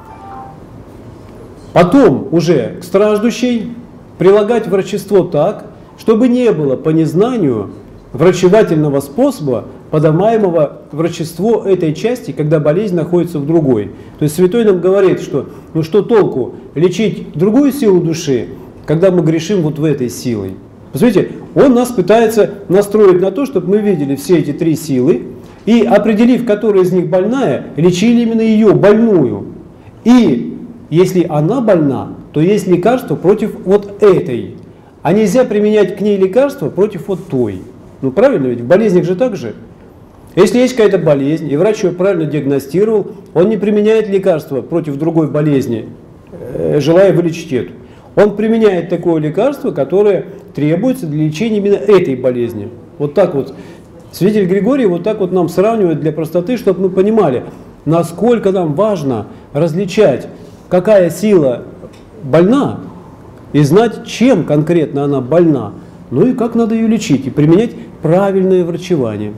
Потом уже к страждущей прилагать врачество так, чтобы не было по незнанию врачевательного способа, подымаемого врачество этой части, когда болезнь находится в другой. То есть святой нам говорит, что ну что толку лечить другую силу души, когда мы грешим вот в этой силой. Посмотрите, он нас пытается настроить на то, чтобы мы видели все эти три силы и, определив, которая из них больная, лечили именно ее, больную. И если она больна, то есть лекарство против вот этой. А нельзя применять к ней лекарство против вот той. Ну правильно, ведь в болезнях же так же. Если есть какая-то болезнь, и врач ее правильно диагностировал, он не применяет лекарство против другой болезни, желая вылечить эту. Он применяет такое лекарство, которое требуется для лечения именно этой болезни. Вот так вот. Святитель Григорий вот так вот нам сравнивает для простоты, чтобы мы понимали, насколько нам важно различать, какая сила больна, и знать, чем конкретно она больна, ну и как надо ее лечить, и применять правильное врачевание.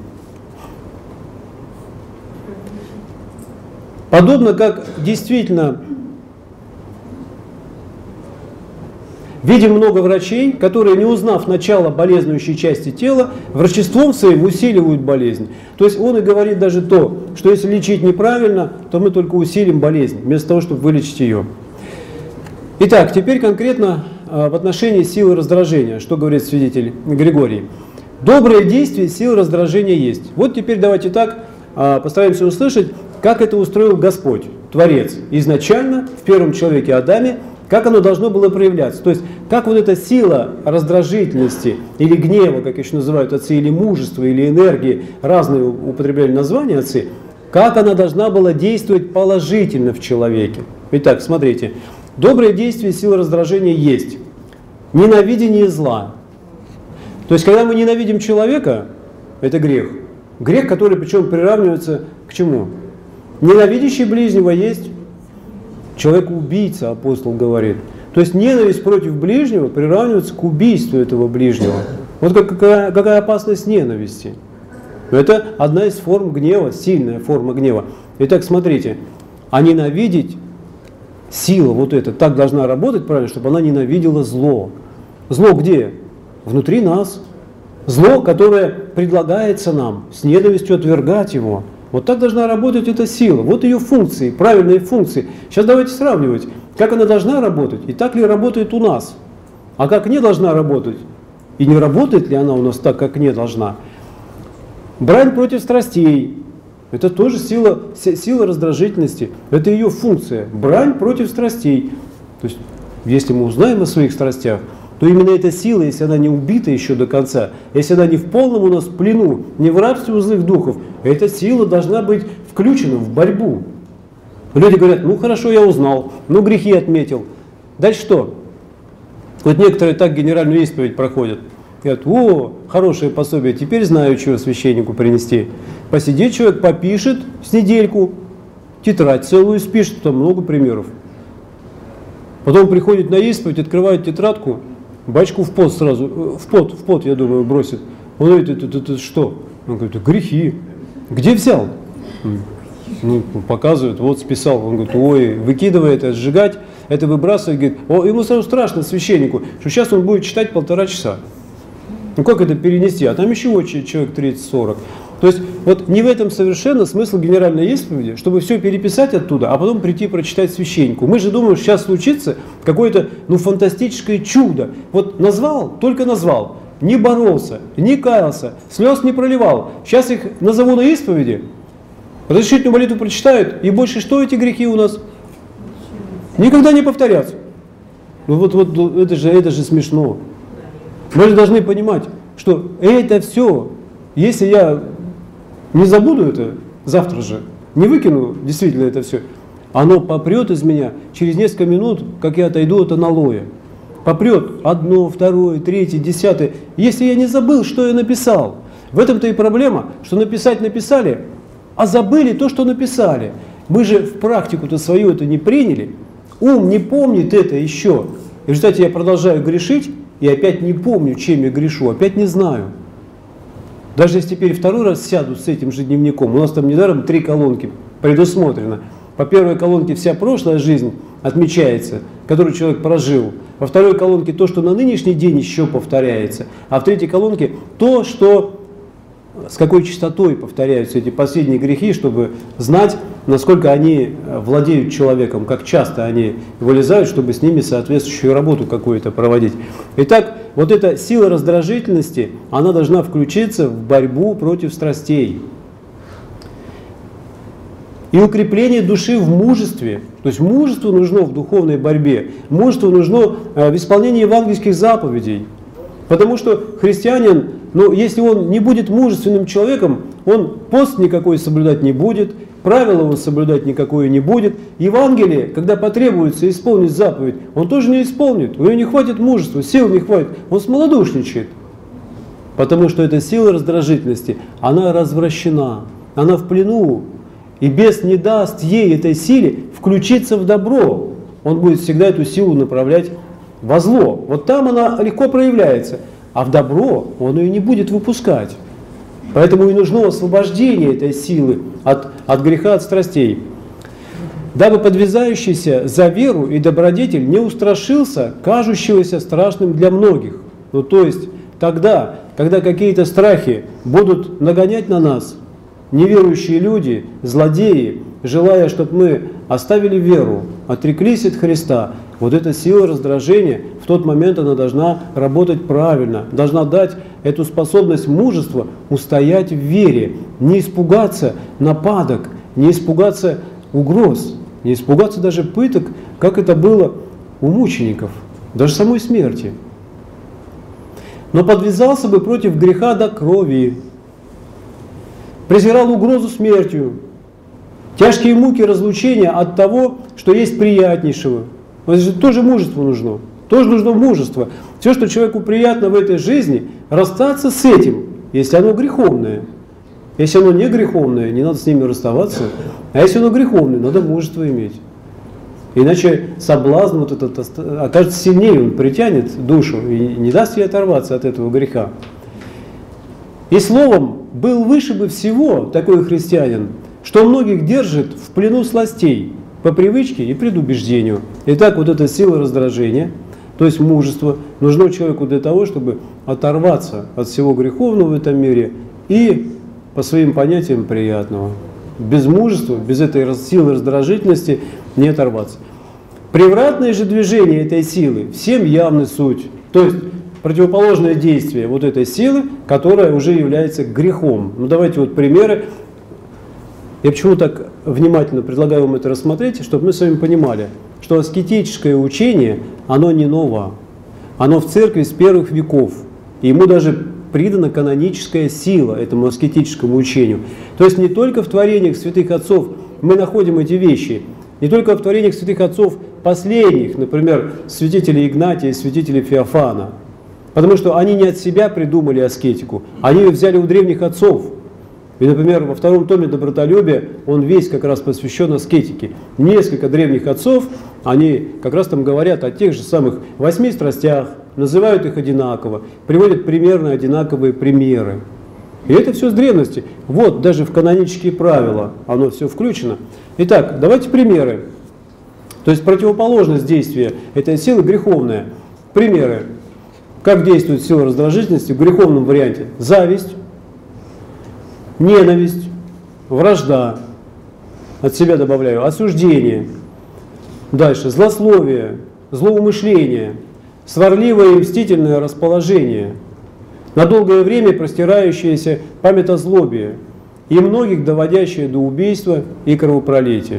Подобно как действительно видим много врачей, которые, не узнав начало болезнующей части тела, врачеством своим усиливают болезнь. То есть он и говорит даже то, что если лечить неправильно, то мы только усилим болезнь, вместо того, чтобы вылечить ее. Итак, теперь конкретно в отношении силы раздражения, что говорит святитель Григорий. Доброе действие силы раздражения есть. Вот теперь давайте так постараемся услышать, как это устроил Господь, Творец, изначально в первом человеке Адаме, как оно должно было проявляться. То есть, как вот эта сила раздражительности или гнева, как еще называют отцы, или мужества, или энергии, разные употребляли названия отцы, как она должна была действовать положительно в человеке. Итак, смотрите. Доброе действие силы раздражения есть. Ненавидение зла. То есть, когда мы ненавидим человека, это грех. Грех, который причем приравнивается к чему? Ненавидящий ближнего есть человек-убийца, апостол говорит. То есть ненависть против ближнего приравнивается к убийству этого ближнего. Вот какая опасность ненависти. Это одна из форм гнева, сильная форма гнева. Итак, смотрите, а ненавидеть, сила вот эта, так должна работать правильно, чтобы она ненавидела зло. Зло где? Внутри нас. Зло, которое предлагается нам, с ненавистью отвергать его. Вот так должна работать эта сила. Вот ее функции, правильные функции. Сейчас давайте сравнивать, как она должна работать и так ли работает у нас. А как не должна работать. И не работает ли она у нас так, как не должна. Брань против страстей. Это тоже сила раздражительности. Это ее функция. Брань против страстей. То есть, если мы узнаем о своих страстях, то именно эта сила, если она не убита еще до конца, если она не в полном у нас плену, не в рабстве у злых духов, эта сила должна быть включена в борьбу. Люди говорят, ну хорошо, я узнал, ну грехи отметил. Дальше что? Вот некоторые так генеральную исповедь проходят. Говорят, о, хорошее пособие, теперь знаю, чего священнику принести. Посидит человек, попишет с недельку, тетрадь целую спишет, там много примеров. Потом приходит на исповедь, открывает тетрадку, батюшку в пот сразу, в пот, я думаю, бросит. Он говорит, это что? Он говорит, грехи. Где взял? Ну, показывает, вот списал. Он говорит, ой, выкидывает, это сжигать, это выбрасывает. Говорит, о, ему сразу страшно, священнику, что сейчас он будет читать 1,5 часа. Ну как это перенести? А там еще человек 30-40. То есть вот не в этом совершенно смысл генеральной исповеди, чтобы все переписать оттуда, а потом прийти прочитать священнику. Мы же думаем, что сейчас случится какое-то фантастическое чудо. Вот назвал, только назвал, не боролся, не каялся, слез не проливал. Сейчас их назову на исповеди, разрешительную молитву прочитают, и больше что эти грехи у нас? Никогда не повторятся. Ну вот это же смешно. Мы же должны понимать, что это все, если я не забуду это завтра же, не выкину действительно это все, оно попрет из меня через несколько минут, как я отойду от аналоя. Попрет 1, 2, 3, 10. Если я не забыл, что я написал. В этом-то и проблема, что написать написали, а забыли то, что написали. Мы же в практику-то свою это не приняли. Ум не помнит это еще. И в результате я продолжаю грешить, и опять не помню, чем я грешу, опять не знаю. Даже если теперь второй раз сяду с этим же дневником, у нас там недаром 3 колонки предусмотрено. По первой колонке вся прошлая жизнь отмечается, которую человек прожил. Во второй колонке то, что на нынешний день еще повторяется. А в третьей колонке то, что с какой частотой повторяются эти последние грехи, чтобы знать, насколько они владеют человеком, как часто они вылезают, чтобы с ними соответствующую работу какую-то проводить. Итак, вот эта сила раздражительности, она должна включиться в борьбу против страстей. И укрепление души в мужестве. То есть мужество нужно в духовной борьбе, мужество нужно в исполнении евангельских заповедей. Потому что христианин, если он не будет мужественным человеком, он пост никакой соблюдать не будет, правила он соблюдать никакое не будет. Евангелие, когда потребуется исполнить заповедь, он тоже не исполнит. У него не хватит мужества, сил не хватит, он смолодушничает. Потому что эта сила раздражительности, она развращена, она в плену. И бес не даст ей, этой силе, включиться в добро. Он будет всегда эту силу направлять во зло. Вот там она легко проявляется, а в добро он ее не будет выпускать. Поэтому и нужно освобождение этой силы от греха, от страстей. Дабы подвязающийся за веру и добродетель не устрашился кажущегося страшным для многих. То есть тогда, когда какие-то страхи будут нагонять на нас, неверующие люди, злодеи, желая, чтобы мы оставили веру, отреклись от Христа, вот эта сила раздражения, в тот момент она должна работать правильно, должна дать эту способность мужества устоять в вере, не испугаться нападок, не испугаться угроз, не испугаться даже пыток, как это было у мучеников, даже самой смерти. Но подвязался бы против греха до крови, презирал угрозу смертью, тяжкие муки разлучения от того, что есть приятнейшего. Вот это тоже мужество нужно. Тоже нужно мужество. Все, что человеку приятно в этой жизни, расстаться с этим, если оно греховное. Если оно не греховное, не надо с ними расставаться. А если оно греховное, надо мужество иметь. Иначе соблазн вот этот окажется сильнее, он притянет душу и не даст ей оторваться от этого греха. И словом, был выше бы всего такой христианин, что многих держит в плену сластей, по привычке и предубеждению. Итак, вот эта сила раздражения, то есть мужество, нужно человеку для того, чтобы оторваться от всего греховного в этом мире и по своим понятиям приятного. Без мужества, без этой силы раздражительности не оторваться. Превратное же движение этой силы всем явна суть. То есть противоположное действие вот этой силы, которая уже является грехом. Давайте вот примеры. Я почему так внимательно предлагаю вам это рассмотреть, чтобы мы с вами понимали, что аскетическое учение, оно не ново. Оно в церкви с первых веков. И ему даже придана каноническая сила этому аскетическому учению. То есть не только в творениях святых отцов мы находим эти вещи, не только в творениях святых отцов последних, например, святителя Игнатия и святителя Феофана. Потому что они не от себя придумали аскетику, они ее взяли у древних отцов. И, например, во втором томе «Добротолюбие» он весь как раз посвящен аскетике. Несколько древних отцов, они как раз там говорят о тех же самых 8 страстях, называют их одинаково, приводят примерно одинаковые примеры. И это все с древности. Вот, даже в канонические правила оно все включено. Итак, давайте примеры. То есть противоположность действия этой силы греховная. Примеры. Как действует сила раздражительности в греховном варианте? Зависть, ненависть, вражда, от себя добавляю, осуждение. Дальше, злословие, злоумышление, сварливое и мстительное расположение, на долгое время простирающееся памятозлобие и многих доводящее до убийства и кровопролития.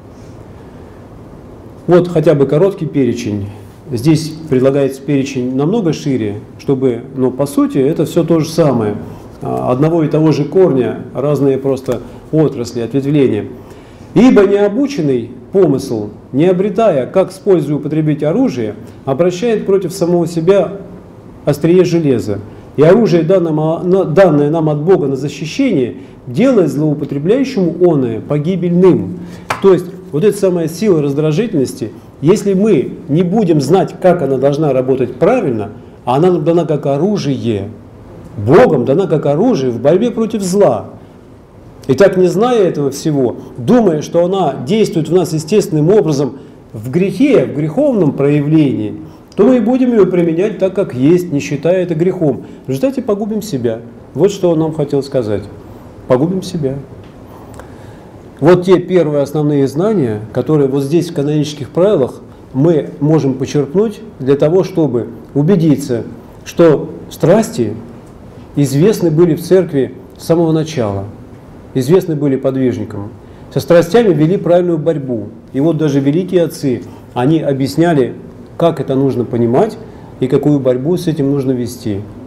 Вот хотя бы короткий перечень. Здесь предлагается перечень намного шире, чтобы, но по сути это все то же самое. Одного и того же корня, разные просто отрасли, ответвления. Ибо необученный помысл, не обретая, как с пользой употребить оружие, обращает против самого себя острие железа. И оружие, данное нам от Бога на защищение, делает злоупотребляющему оное погибельным. То есть вот эта самая сила раздражительности, если мы не будем знать, как она должна работать правильно, а она нам дана как оружие, Богом дана как оружие в борьбе против зла. И так, не зная этого всего, думая, что она действует в нас естественным образом в грехе, в греховном проявлении, то мы и будем ее применять так, как есть, не считая это грехом. В результате погубим себя. Вот что он нам хотел сказать. Погубим себя. Вот те первые основные знания, которые вот здесь в канонических правилах мы можем почерпнуть для того, чтобы убедиться, что страсти известны были в церкви с самого начала, известны были подвижникам. Со страстями вели правильную борьбу. И вот даже великие отцы, они объясняли, как это нужно понимать и какую борьбу с этим нужно вести.